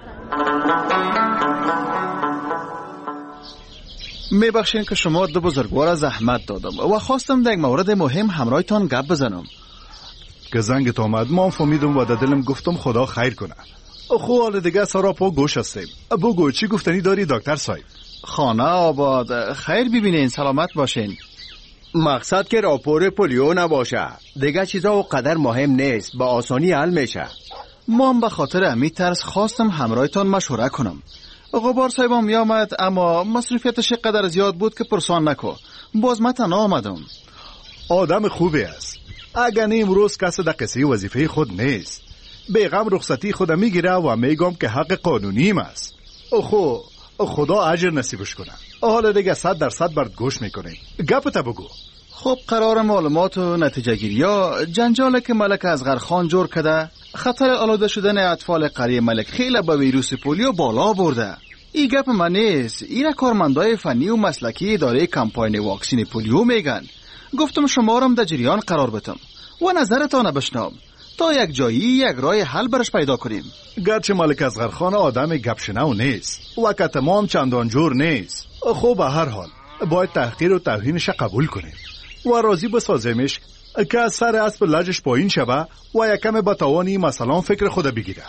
میبخشین که شما دو بزرگوار زحمت دادم و خواستم در یک مورد مهم همراهتان گپ بزنم. که زنگت آمد ما فهمیدم و در دلم گفتم خدا خیر کنه. خو حال دیگه سراپا گوش هستیم. بگو چی گفتنی داری دکتر صاحب؟ خانه آباد، خیر ببینین، سلامت باشین. مقصد که راپور پولیو نباشه، دیگه چیزا و قدر مهم نیست، با آسانی حل میشه. ما هم به خاطر امی ترس خواستم همراهتان مشوره کنم. غبار صاحبم می آمد اما مصروفیتش قدر زیاد بود که پرسان نکو. باز من تنها آمدم. آدم خوبی است. اگر نه امروز کسی در قصه وظیفه خود نیست. بیغم رخصتی خود میگیره و میگم که حق قانونیم است. خو خدا اجر نصیبش کنه. حالا دیگه صد درصد برد گوش میکنیم. گپت بگو. خب قرار معلومات و نتیجه گیری ها جنجال که ملک اصغر خان جور کرده، خطر آلوده شدن اطفال قریه ملک خیلی با ویروس پولیو بالا برده. این گپ من نیست، این کارمندای فنی و مسلکی اداره کمپاین واکسین پولیو میگن. گفتم شما را در جریان قرار بدم و نظرتان بشنوم تا یک جایی یک راه حل برش پیدا کنیم. گرچه ملک اصغر خان آدم گپشنو نیست و که تمام چندان جور نیست، خب به هر حال باید تحقیر و توهینش قبول کنیم و راضی بسازیمش که از سر اسب لجش پایین شوه و یکم با توانی مثلا فکر خود بگیره.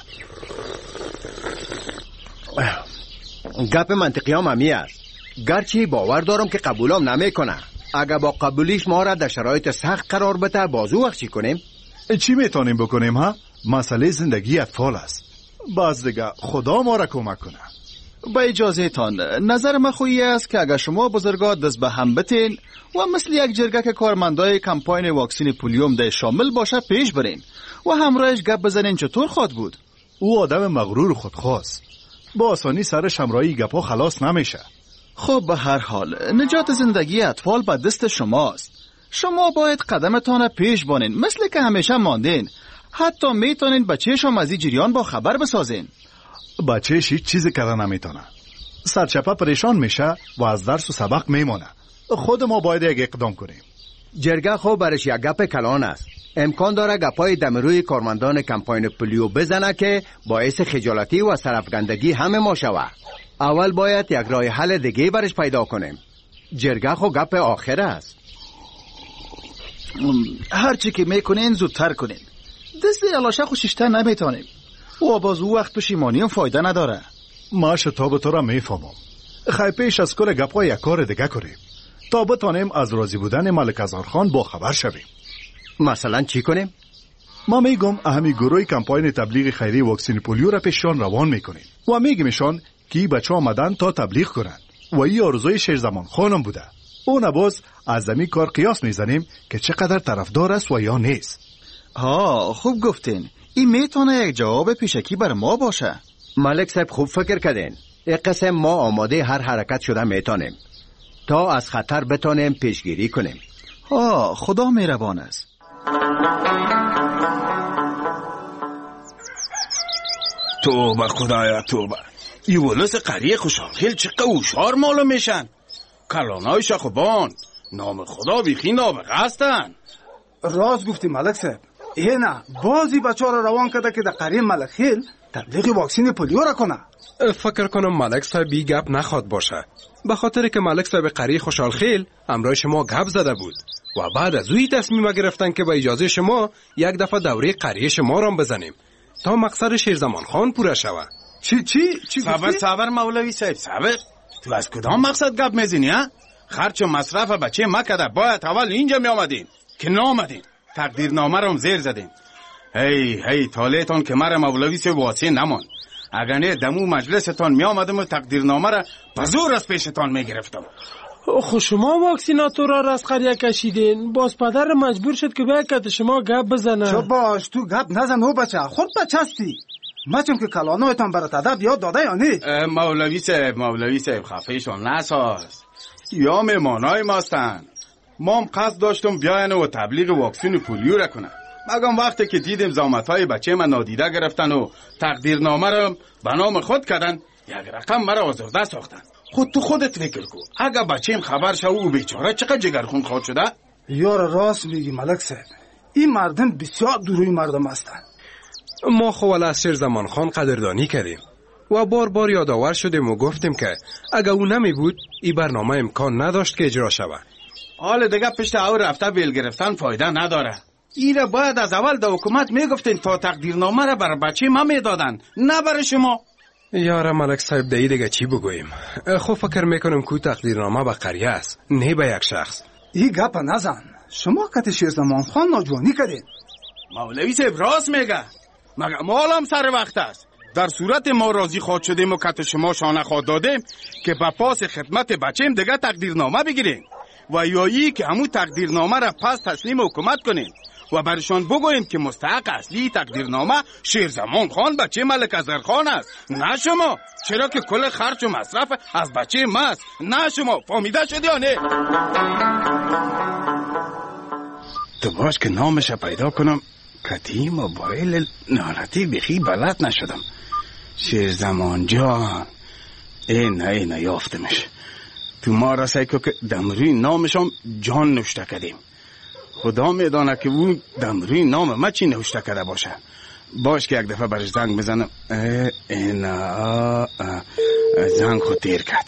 گپ منطقی هم همی است. گرچه باور دارم که قبولم نمیکنه. اگر با قبولیش ما را در شرایط سخت قرار بده بازو وقتی کنیم. چی میتونیم بکنیم ها؟ مسئله زندگی اطفال است. باز دیگه خدا ما را کمک کنه. با اجازه تان نظر من خویی است که اگر شما بزرگا دست به هم بتین و مثل یک جرگه که کارمندای کمپاین واکسین پولیوم ده شامل باشه پیش برین و همراهش گپ بزنین چطور خواد بود. او آدم مغرور خودخواست، با آسانی سرش همراهی گپا خلاص نمیشه. خب به هر حال نجات زندگی اطفال به دست شماست. شما باید قدمتان پیش بانین مثل که همیشه ماندین. حتی میتونین بچه‌شم از این جریان با خبر بسازین. بچه‌ش هیچ چیزی کردن نمیتونه. سرچپه پریشان میشه و از درس و سبق میمونه. خود ما باید یک اقدام کنیم. جرگه خوب برش یک گپ کلان است. امکان داره گپای دمروی کارمندان کمپاین پولیو بزنه که باعث خجالتی و سرفگندگی همه ما شوه. اول باید یک راه حل دیگه برش پیدا کنیم. جرگه خو گپ آخر است. هر چی که میکنین زودتر کنین. دست علاشه خو ششتر نمیتونیم و باز او وقت پشیمانی هم فایده نداره. ما شتاب تو را میفهمم. خیلی پیش از کل گپا یک کار دیگه کنیم تا بتانیم از راضی بودن ملک اصغر خان با خبر شویم. مثلا چی کنیم؟ ما میگم اهمی گروه کمپاین تبلیغ خیری واکسین پولیو را پیششان روان میکنیم و میگیمشان که بچه آمدن تا تبلیغ کنند و این آرزوی شیرزمان خانم بوده. اون باز از زمین کار قیاس میزنیم که چقدر طرفدار است و یا نیست. ها خوب گفتین. این میتونه یک جواب پیشکی بر ما باشه. ملک صاحب خوب فکر کردین. این قسم ما آماده هر حرکت شده میتونیم تا از خطر بتونیم پیشگیری کنیم. آه خدا مهربان است. توبه خدایا توبه. ای ولس قریه خوشحال چقدر هوشیار معلوم میشن. کلانای شخوبان نام خدا بیخی نابغه هستن. راست گفتی ملک صاحب. اینا بازی بچه را روان کرده که در قریه ملک خیل تبلیغ واکسین پولیو را کنه. فکر کنم ملک صاحب بی گپ نخواد باشه، به خاطر که ملک صاحب قریه خوشحال خیل امرای شما گپ زده بود و بعد از اوی تصمیم گرفتن که با اجازه شما یک دفعه دوره قریه شما را بزنیم تا مقصد شیرزمان خان پوره شود. چی چی چی صبر صبر مولوی صاحب صبر. تو از کدام مقصد گپ میزنی ها؟ خرچ و مصرف بچه ما کده باید اول اینجا می آمدین که نامدین. تقدیرنامه رو زیر زدین. هی هی تالیتان که مرا مولوی صاحب واسه نمان. اگر نه دمو مجلستان می آمدم و تقدیرنامه را بزور از پیشتان می گرفتم. خب شما واکسیناتورا را از قریه کشیدین، باز پدر مجبور شد که باید که شما گپ بزنه. چو باش تو گپ نزن او بچه، خود بچه هستی. مچم که کلانایتان برات ادب یاد داده یا نه؟ مولوی صاحب مولوی صاحب خفهشون نساز. یا مهمانای ماستن. ما هم قصد داشتم بیاین و تبلیغ واکسین پولیو را کنن. مگم وقتی که دیدیم زحمت‌های بچه من نادیده گرفتن و تقدیرنامه را به نام خود کردن، یک رقم مرا آزرده ساختن. خود تو خودت فکر کن، اگه بچه‌م خبر شه او بیچاره چقدر جگرخون خواهد شده. یار راست میگی ملک صاحب. این مردم بسیار دوروی مردم هستند. ما خواهد از شیرزمان خان قدردانی کردیم و بار بار یادآور شدیم و گفتیم که اگه او نمی بود این برنامه امکان نداشت که اجرا شود. حال دیگه پشت او رفته بیل گرفتن فایده نداره. ایره باید از اول در حکومت میگفتین تا تقدیرنامه را بر بچه ما میدادن، نه بر شما. یاره ملک صاحب دهی دیگه چی بگویم؟ خب فکر میکنم که تقدیرنامه به قریه است، نه به یک شخص. این گپ نزن. شما کت شیرزمان خان ناجوانی کردین. مولوی صاحب راست میگه. مگه مالم سر وقت است. در صورت ما راضی خواد شدیم و کت شما شانه خواد دادیم که به پاس خدمت بچه‌م دیگه تقدیرنامه بگیریم و یایی که همون تقدیرنامه را پس تسلیم حکومت کنیم و برشان بگوییم که مستحق اصلی تقدیرنامه شیرزمان خان بچه ملک اصغرخان است، نه شما. چرا که کل خرچ و مصرف از بچه ماست، نه شما. فهمیده شدی یا نه؟ تو باش که نامش پیدا کنم. کتی موبایل نارتی بخی بلد نشدم. شیرزمان جان این این یافتمش. تو ما را سعی که دمروی نامشم جان نوشته کردیم. خدا میدانه که اون دمروی نام ما چی نوشته کرده باشه. باش که یک دفعه برش زنگ بزنم. این زنگ خود تیر کرد.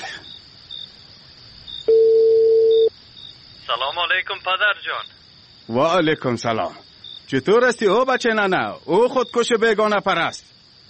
سلام علیکم پدر جان. و علیکم سلام. چطور هستی او بچه ننه؟ او خودکش بیگانه پرست.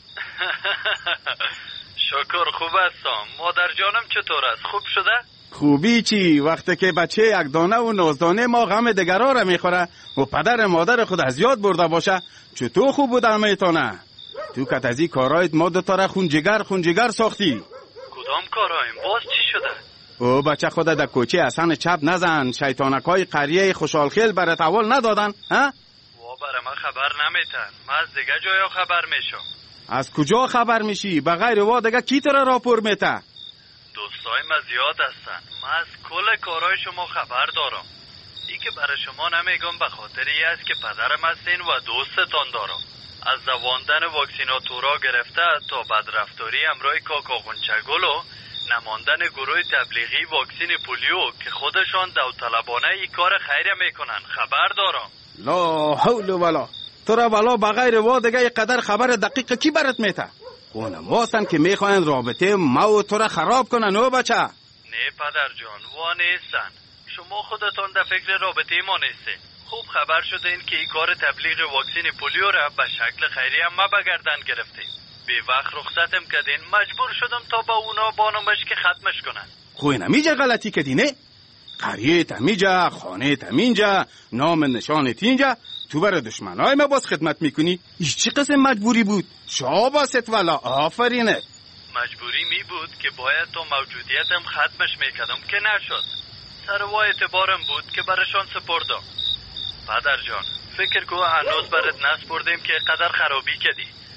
شکر خوب هستم. مادر جانم چطور است؟ خوب شده؟ خوبی چی؟ وقتی که بچه یک دانه و نازدانه ما غم دگرها را میخوره و پدر مادر خود از یاد برده باشه، چطور خوب بودن میتونه؟ تو کت از این کارایت ما دوتا را خونجگر خونجگر ساختی. کدام کارایم؟ باز چی شده؟ او بچه خود در کوچه اصلا چپ نزن. شیطانکای قریه خوشحال خیل برات اول ندادن ها؟ وا برای من خبر نمیتن. من از دیگه جایا خبر میشم. از کجا خبر میشی؟ بغیر وا دیگه کی تو را راپور میته؟ دوستای من زیاد هستن. من از کل کارهای شما خبر دارم. ای که برای شما نمیگم به خاطر ای است که پدرم هستین و دوستتان دارم. از زواندن واکسیناتورا گرفته تا بدرفتاری امرای کاکا غنچگل و نماندن گروه تبلیغی واکسین پولیو که خودشان داوطلبانه ای کار خیریه میکنن خبر دارم. لا حول ولا. تو را والا بغیر وا دیگه یک قدر خبر دقیق کی برات میته؟ اونم واستن که میخواین رابطه ما و تو را خراب کنن او بچه. نه پدر جان وا نیستن. شما خودتان در فکر رابطه ما نیستین. خوب خبر شده این که این کار تبلیغ واکسین پولیو را به شکل خیریه ما بگردن گرفتیم. بی وقت رخصتم کردین مجبور شدم تا با اونا بانمش که ختمش کنن. خوی نمیجا غلطی کردی نه؟ قریه تمیجا، خانه تمینجا، نام نشانت اینجا، تو برای دشمنای ما باز خدمت میکنی؟ ایش چی قسم مجبوری بود؟ شاباست والا آفرینه. مجبوری می بود که باید تا موجودیتم ختمش میکردم که نشد. سر و اعتبارم بود که برشان سپردم. پدر جان فکر کو هنوز برات نسپردیم که قدر خرابی کردی.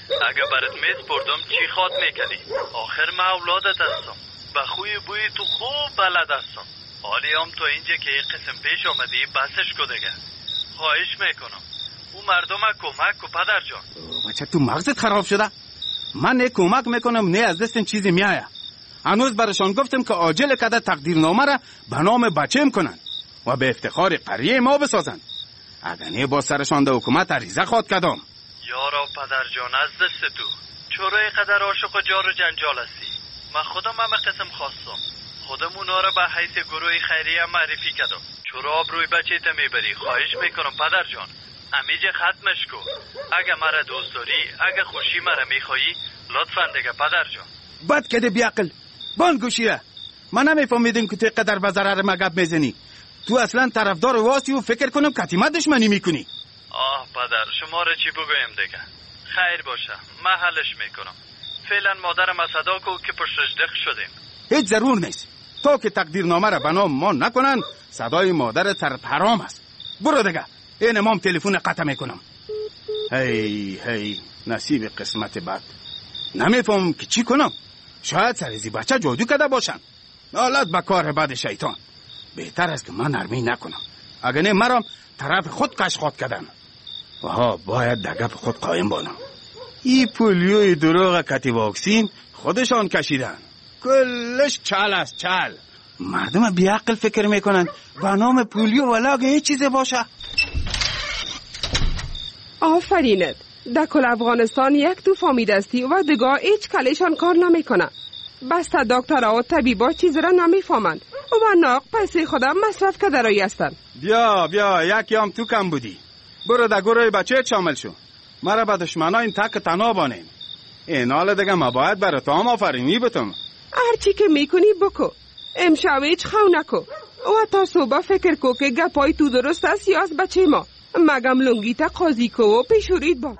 اگه برات میسپردم چی خواد میکنی؟ آخر ما اولادت هستم، به خوی بوی تو خوب بلد هستم. حالی هم تو اینجا که این قسم پیش آمدی بسش کو دیگه. خواهش میکنم او مردم کمک کو پدر جان. بچه تو مغزت خراب شده؟ من نه کمک میکنم نه از دستم چیزی میایه. هنوز برشان گفتم که عاجل کده تقدیرنامه را به نام بچم کنن و به افتخار قریه ما بسازن. اگر نه با سرشان ده حکومت عریضه خواد کدام. یارا پدر جان از دست تو چرا اینقدر عاشق و جار و جنجال هستی؟ من خودم هم قسم خواستم خودم اونا را به حیث گروه خیریه معرفی کردم. چرا آبروی بچه تا میبری؟ خواهش میکنم پدر جان امیجه ختمش کو. اگه مرا دوست داری، اگه خوشی مرا میخوایی، لطفا دیگه پدر جان. بد کده بیعقل بان گوشیه. من نمیفهمیدم که تو قدر به ضرر ما گپ میزنی. تو اصلا طرفدار واسی و فکر کنم کتیمت دشمنی میکنی. آه پدر شما را چی بگویم دیگه؟ خیر باشه من حلش میکنم. فعلا مادرم از صدا کو که پشتش دق شدیم. هیچ ضرور نیست. تا که تقدیرنامه را به نام ما نکنن صدای مادر طرف حرام است. برو دیگه این امام تلفن قطع میکنم. هی هی نصیب قسمت بد. نمیفهم که چی کنم. شاید سرزی بچه جادو کده باشن. حالت به کار بد شیطان. بهتر است که من نرمی نکنم. اگه نه مرام طرف خود قشقات کردن. وها باید در گپ خود قایم بانم. این پولیوی دروغ کتی واکسین خودشان کشیدن. کلش چل است چل. مردم بیعقل فکر میکنن به نام پولیو ولاگه هیچ چیزی باشه. آفرینت. در کل افغانستان یک تو فامیدستی و دگاه هیچ کلیشان کار نمیکنه. بس تا دکترها و طبیبا چیز را نمیفهمند و ناق پیسه خودم مصرف کرده رایی هستند. بیا بیا یکی هم تو کم بودی. برو در گروه بچه شامل شو. مرا به دشمنا این تک تنها بانیم. این حال دیگه ما باید برای تو هم آفرینی بتم. هرچی که میکنی بکو. امشب هیچ خو نکو و تا صبح فکر کو که گپای تو درست است یا از بچه ما. مگم لنگی تا قاضی کو و پیشورید با.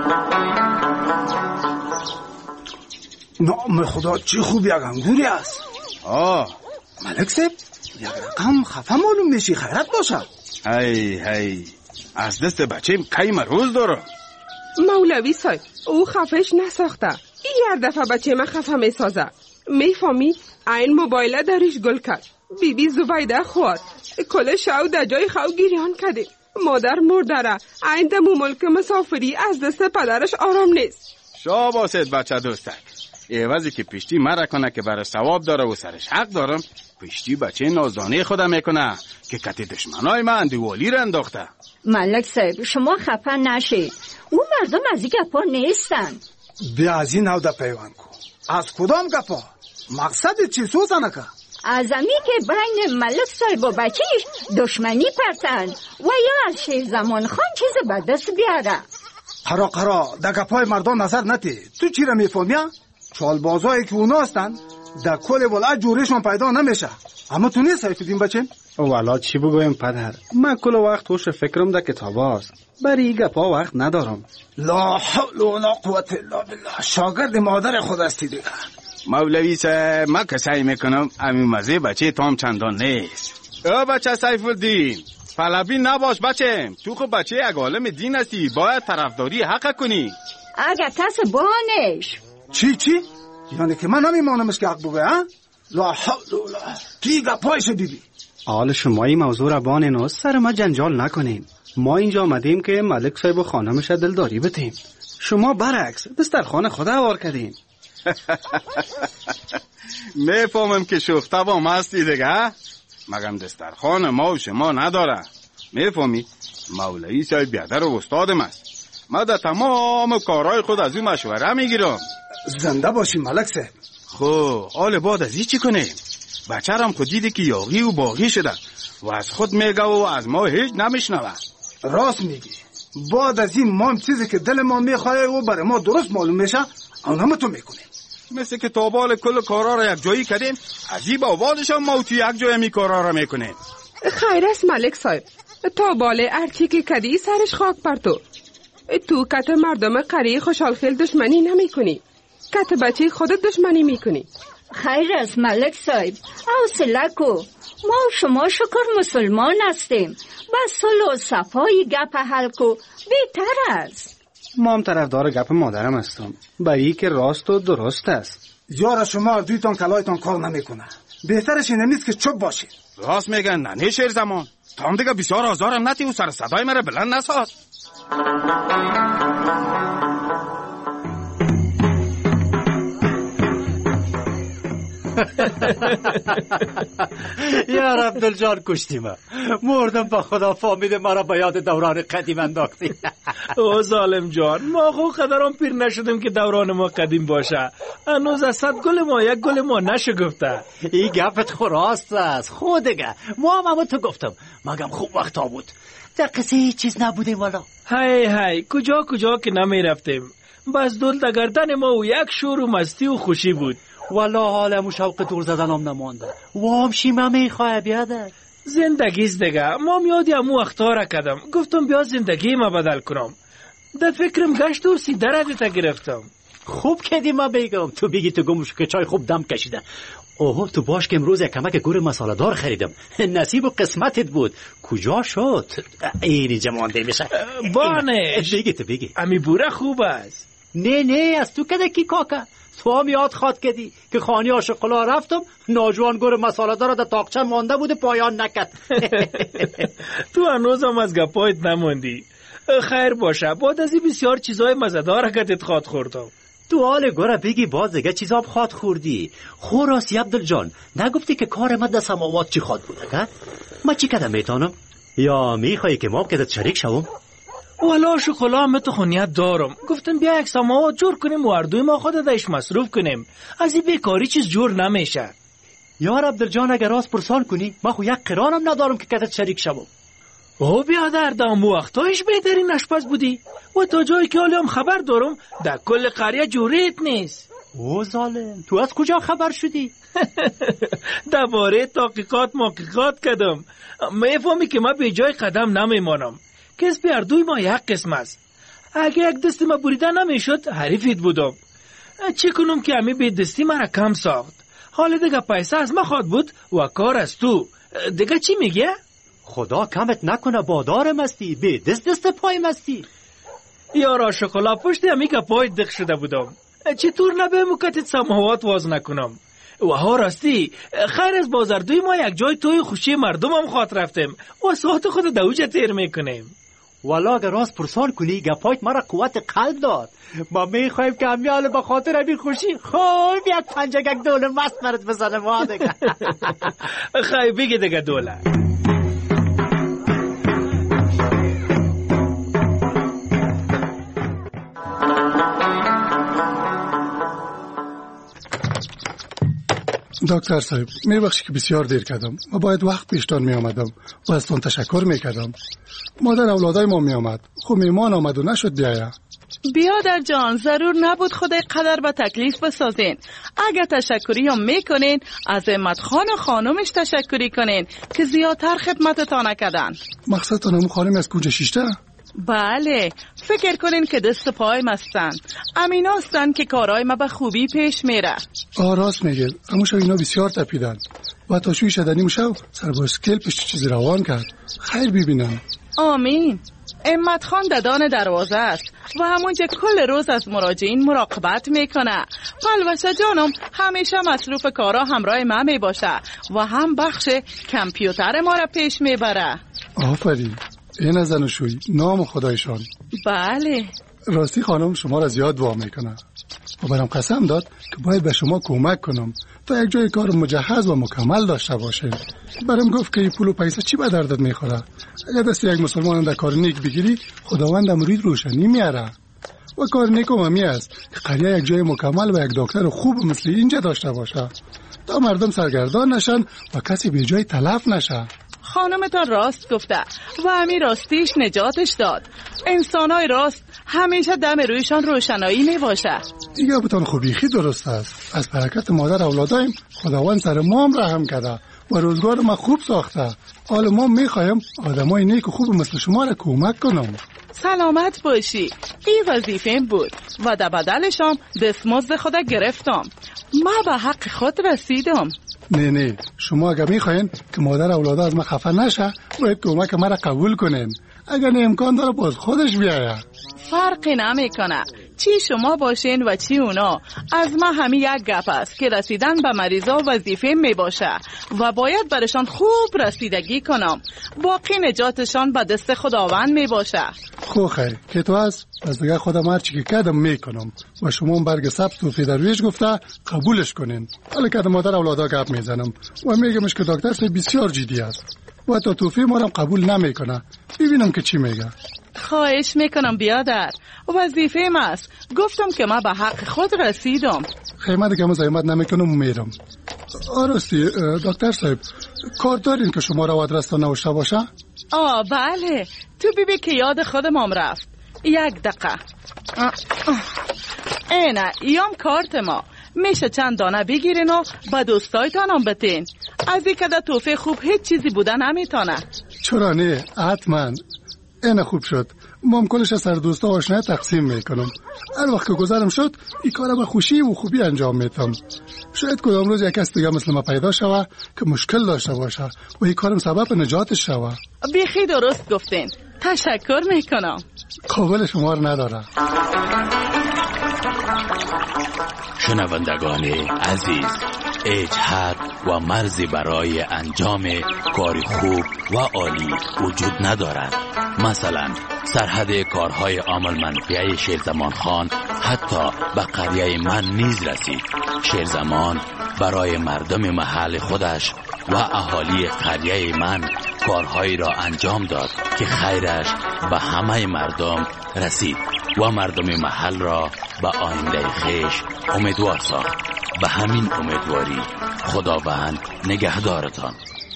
نام خدا چی خوب یک انگوری است. آه ملک صاحب یک رقم خفه معلوم میشی خیرت باشه. هی هی از دست بچه کی مروز دارم. مولوی صاحب او خفش نساخته. این هر دفعه بچه من خفه میسازه. میفهمی این موبایل درش گل کرد. بی بی زبیده خواد کل شو در جای خو گیریان کده. مادر مردره این دمو ملک مسافری از دست پدرش آرام نیست. شا باسد بچه دوستک. ایوازی که پشتی مرا کنه که برای ثواب داره و سرش حق دارم، پشتی بچه نازدانه خودم میکنه که کت دشمنای من دیوالی را انداخته. ملک صاحب شما خفه نشید. او مردم از این گپا نیستن. بیا از این نوده پیوان کو. از کدام گپا؟ مقصد چی سوزنه که؟ از امی که بین ملک صاحب و بچهش دشمنی پرتن و یا از شیخ زمان خان چیز به دست بیاره. قرا قرا در گپای مردم نظر نتی. تو چی را میفهمی؟ چالبازایی که اونا هستن در کل ولایت جورشون پیدا نمیشه. اما تو نیست سیفالدین بچه؟ والا چی بگویم پدر، من کل وقت توش فکرم در کتاب هست. برای گپا وقت ندارم. لا حول ولا قوت الا بالله. شاگرد مادر خود هستی دیگه. مولوی صاحب من که سعی میکنم امی مزه بچه تام چندان نیست. او بچه سیفالدین پلبی نباش بچه. تو خب بچه یک عالم دین هستی، باید طرفداری حق کنی. اگه کس بانش چی چی؟ یعنی که من نمیمانمش که حق بگه ها؟ لا حول ولا کی گپایش دیدی؟ حال شما این موضوع را بانین سر ما جنجال نکنین. ما اینجا آمدیم که ملک صاحب و خانمش دلداری بتیم. شما برعکس دسترخوان خدا آور کردین. میفهمم که شوخته با مستی دیگه. مگم دسترخوان ما و شما نداره. میفهمی مولوی صاحب بیادر و استادم است. ما در تمام کارهای خود از این مشوره میگیرم. زنده باشی ملک صاحب. خب حال بعد از این چی کنیم؟ بچه رم خود دیده که یاغی و باغی شده و از خود میگه و از ما هیچ نمیشنوه. راست میگی. بعد از این ما هم چیزی که دل ما میخواه و برای ما درست معلوم میشه اون هم تو میکنیم. مثل که تابال کل کارا را یک جایی کردیم، از این با بالش هم ما تو یک جای می کارا را میکنیم. خیر است ملک صاحب. تابال ارچی که کدی سرش خاک پر تو. تو کت مردم قریه خوشحال خیل دشمنی نمی کنی. کت بچه خودت دشمنی می کنی. خیر است ملک صاحب. حوصله کو. ما و شما شکر مسلمان هستیم. بس صلح و صفای گپ حل کو بهتر است. ما هم طرفدار گپ مادرم هستم، برای که راست و درست است. یارا شما دویتان کلایتان کار نمیکنه. بهترش اینه نیست که چوب باشید. راست میگن نه شیر زمان. تا هم دیگه بسیار آزارم نتی و سر صدای مرا بلند نساز. یار عبدالجان کشتی من مردم با خدا فامیل مرا به یاد دوران قدیم انداختی. او ظالم جان، ما خو قدران پیر نشدیم که دوران ما قدیم باشه. هنوز از صد گل ما یک گل ما نشگفته. این گپت خو راست است. خود دیگه ما هم همون تو گفتم مگم خوب وقتا بود. در قصه هیچ چیز نبودیم والا. هی هی کجا کجا که نمی رفتیم. بس دل در گردن ما و یک شور و مستی و خوشی بود. والا حالمو شوق دور زدنم نمانده. وام شیمه میخواه بیاده. زندگیست دیگه. ما میادی امو اختاره کدم. گفتم بیا زندگی ما بدل کنم. در فکرم گشت و سی درجه تا گرفتم. خوب کردی ما بگم. تو بگی تو گمش که چای خوب دم کشیده. اوه تو باش که امروز یک کمک گور مساله دار خریدم. نصیب و قسمتت بود. کجا شد؟ اینی جمانده میشه. بانش بگی تو بگی. امی بوره خوب است. نه نه از تو کده کی کاکا. تو هم یاد خواد کردی که خانی آشقلا رفتم ناجوان گور مساله دار در تاقچه مانده بود پایان نکد. تو هنوز هم از گپایت نماندی. خیر باشه بعد از این بسیار چیزای مزدار کتت خواد خوردم. تو حال گوره بگی باز دیگه چیزا خواد خوردی. خوراسی عبدالجان نگفتی که کار من در سماوات چی خواد بوده که؟ ما چی کدم میتانم؟ یا میخوایی که ما کدت شریک شوم؟ والا شکلا من تو خونیت دارم. گفتم بیا یک سماوات جور کنیم و اردوی ما خود دایش مصروف کنیم. از این بیکاری چیز جور نمیشه. یار عبدالجان اگر راست پرسان کنی ما خو یک قرانم ندارم که کدت شریک شوم. او بیادر دام وقتایش بهترین آشپز بودی و تا جایی که حالی هم خبر دارم در کل قریه جوریت نیست. او ظالم تو از کجا خبر شدی؟ درباره تحقیقات محققات کردم. میفهمی که ما به جای قدم نمیمانم. کسب اردوی ما یک قسم است. اگه یک دستی ما بریده نمیشد حریفیت بودم. چی کنم که همی به دستی مرا کم ساخت. حال دیگه پیسه از ما خواد بود و کار از تو. دیگه چی میگه؟ خدا کمت نکنه بادار مستی به دست دست پای مستی. یارا شکلا پشتی همی که پای دق شده بودم. چطور نبه مکتت سماوات واز نکنم. و ها راستی خیر از بازاردوی ما یک جای توی خوشی مردم هم خواد رفتیم و ساعت خود دوجه تیر میکنیم. والا اگر راست پرسان کنی گپایت مرا قوت قلب داد. ما میخوایم که همیال با خاطر همی خوشی خوب یک پنجگک دوله مست برد بزنه ما دیگه. خیلی بگی دیگه دوله. دکتر صاحب میبخشی که بسیار دیر کردم. ما باید وقت پیشتان می آمدم و از تون تشکر میکردم. مادر اولادای ما می آمد خب میمان آمد و نشد بیایا. بیادر جان ضرور نبود خدای قدر به تکلیف بسازین. اگر تشکری هم میکنین از امت خان و خانمش تشکری کنین که زیادتر خدمتتان کردن. مقصدتان همون خانم از کوچه شیشته؟ بله فکر کنین که دست پای مستن. امین هستن که کارای ما به خوبی پیش میره. آه راست میگه. اما شو اینا بسیار تپیدن و تا شوی شدنی مشو سر با اسکل پشت چیزی روان کرد. خیر ببینم. آمین. امت خان ددان دروازه است و همونجا کل روز از مراجعین مراقبت میکنه. پلوشه جانم همیشه مصروف کارا همراه ما میباشه و هم بخش کامپیوتر ما را پیش میبره. آفرین. این از زناشویی نام خدایشان. بله راستی خانم شما را زیاد دعا میکنه و برام قسم داد که باید به شما کمک کنم تا یک جای کار مجهز و مکمل داشته باشه. برام گفت که این پول و پیسه چی به دردت میخوره. اگر دست یک مسلمان در کار نیک بگیری خداوند امروز روشنی میاره و کار نیک و ممی است که قریه یک جای مکمل و یک دکتر خوب مثل اینجا داشته باشه تا مردم سرگردان نشن و کسی به جای تلف نشه. خانمتان راست گفته و همین راستیش نجاتش داد. انسانای راست همیشه دم رویشان روشنایی می باشه. دیگه بتان خوبیخی درست است. از برکت مادر اولادایم خداوند سر ما هم رحم کرده و روزگار ما خوب ساخته. حالا ما میخوایم آدمای نیک و خوب مثل شما را کمک کنم. سلامت باشی. این وظیفه بود و در بدلشم دستمزد خود گرفتم. ما به حق خود رسیدم. نه نه شما اگر میخواین که مادر اولاده از ما خفه نشه باید کمک مرا قبول کنین. اگر نه امکان داره باز خودش بیاید. فرقی نمیکنه چی شما باشین و چی اونا. از ما همین یک گپ است که رسیدن به مریضا وظیفه می باشه و باید برشان خوب رسیدگی کنم. باقی نجاتشان به دست خداوند می باشه. خو خیر که تو از از دیگه خودم هر چی که کردم میکنم و شما برگ سبز توفی درویش گفته قبولش کنین. حالا که مادر اولادا گپ میزنم و میگمش که دکتر سه بسیار جدی است و تا توفی ما رو قبول نمیکنه. ببینم که چی میگه. خواهش میکنم بیادر، وظیفه ما است. گفتم که ما به حق خود رسیدم. خیمه دیگه مزاحمت نمیکنم و میرم. آراستی دکتر صاحب کار دارین که شما رو آدرس تا نوشته باشه؟ آه بله، تو بیبی که یاد خودم رفت. یک دقیقه. اینه یام کارت ما. میشه چند دانه بگیرین و به دوستایتان هم بتین. از این که در توفه خوب هیچ چیزی بوده نمیتونه. چرا نه؟ حتما. اینه خوب شد. مام کلش از سر دوستا آشنای تقسیم میکنم. هر وقت که گذرم شد این کار به خوشی و خوبی انجام میتم. شاید کدام روز یک کس دیگه مثل ما پیدا شوه که مشکل داشته باشه و این کارم سبب نجاتش شوه. بیخی درست گفتین. تشکر میکنم. قابل شما رو نداره. شنوندگان عزیز، هیچ حد و مرزی برای انجام کار خوب و عالی وجود ندارد. مثلا سرحد کارهای عامل منفیه شیرزمان خان حتی به قریه من نیز رسید. شیرزمان برای مردم محل خودش و اهالی قریه من کارهایی را انجام داد که خیرش به همه مردم رسید و مردم محل را به آینده خیش امیدوار ساخت. به همین امیدواری خداوند نگهدارتان.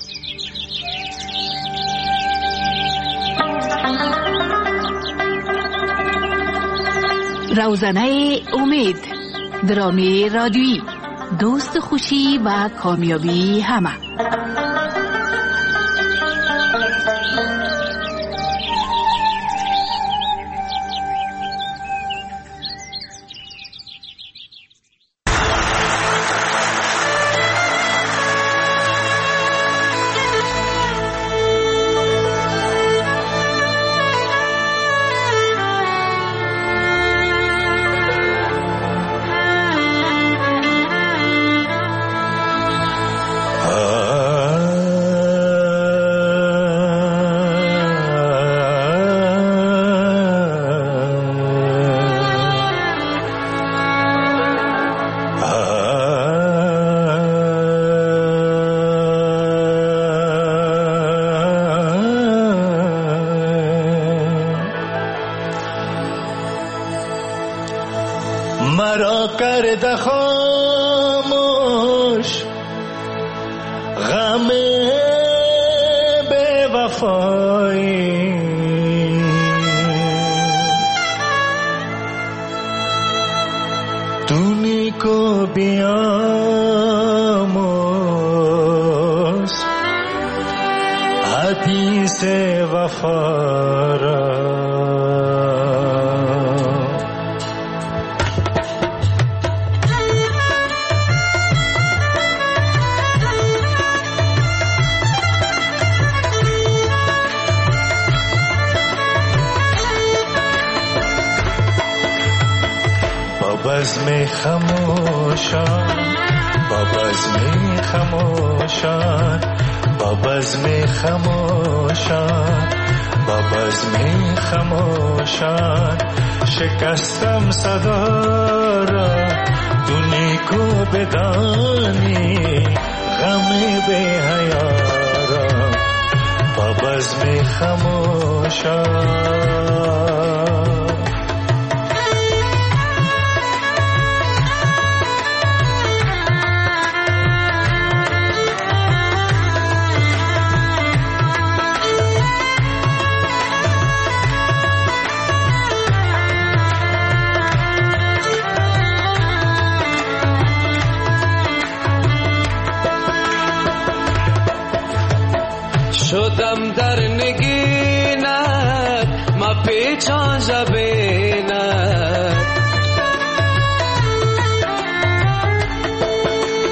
روزنه امید، درامی رادیویی، دوست خوشی و کامیابی همه. مرا کرده خاموش غم بے وفایی، تونی کو بیاموز حدیث وفا را. بزم خموشان، با بزم خموشان، با بزم خموشان، با بزم خموشان، شکستم صدا را تو نیکو بدانی غم بی حیا را. با بزم خموشان شدم در نگینت ما پیچان زبینت،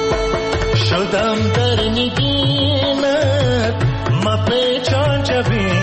شدم در نگینت ما پیچان زبینت،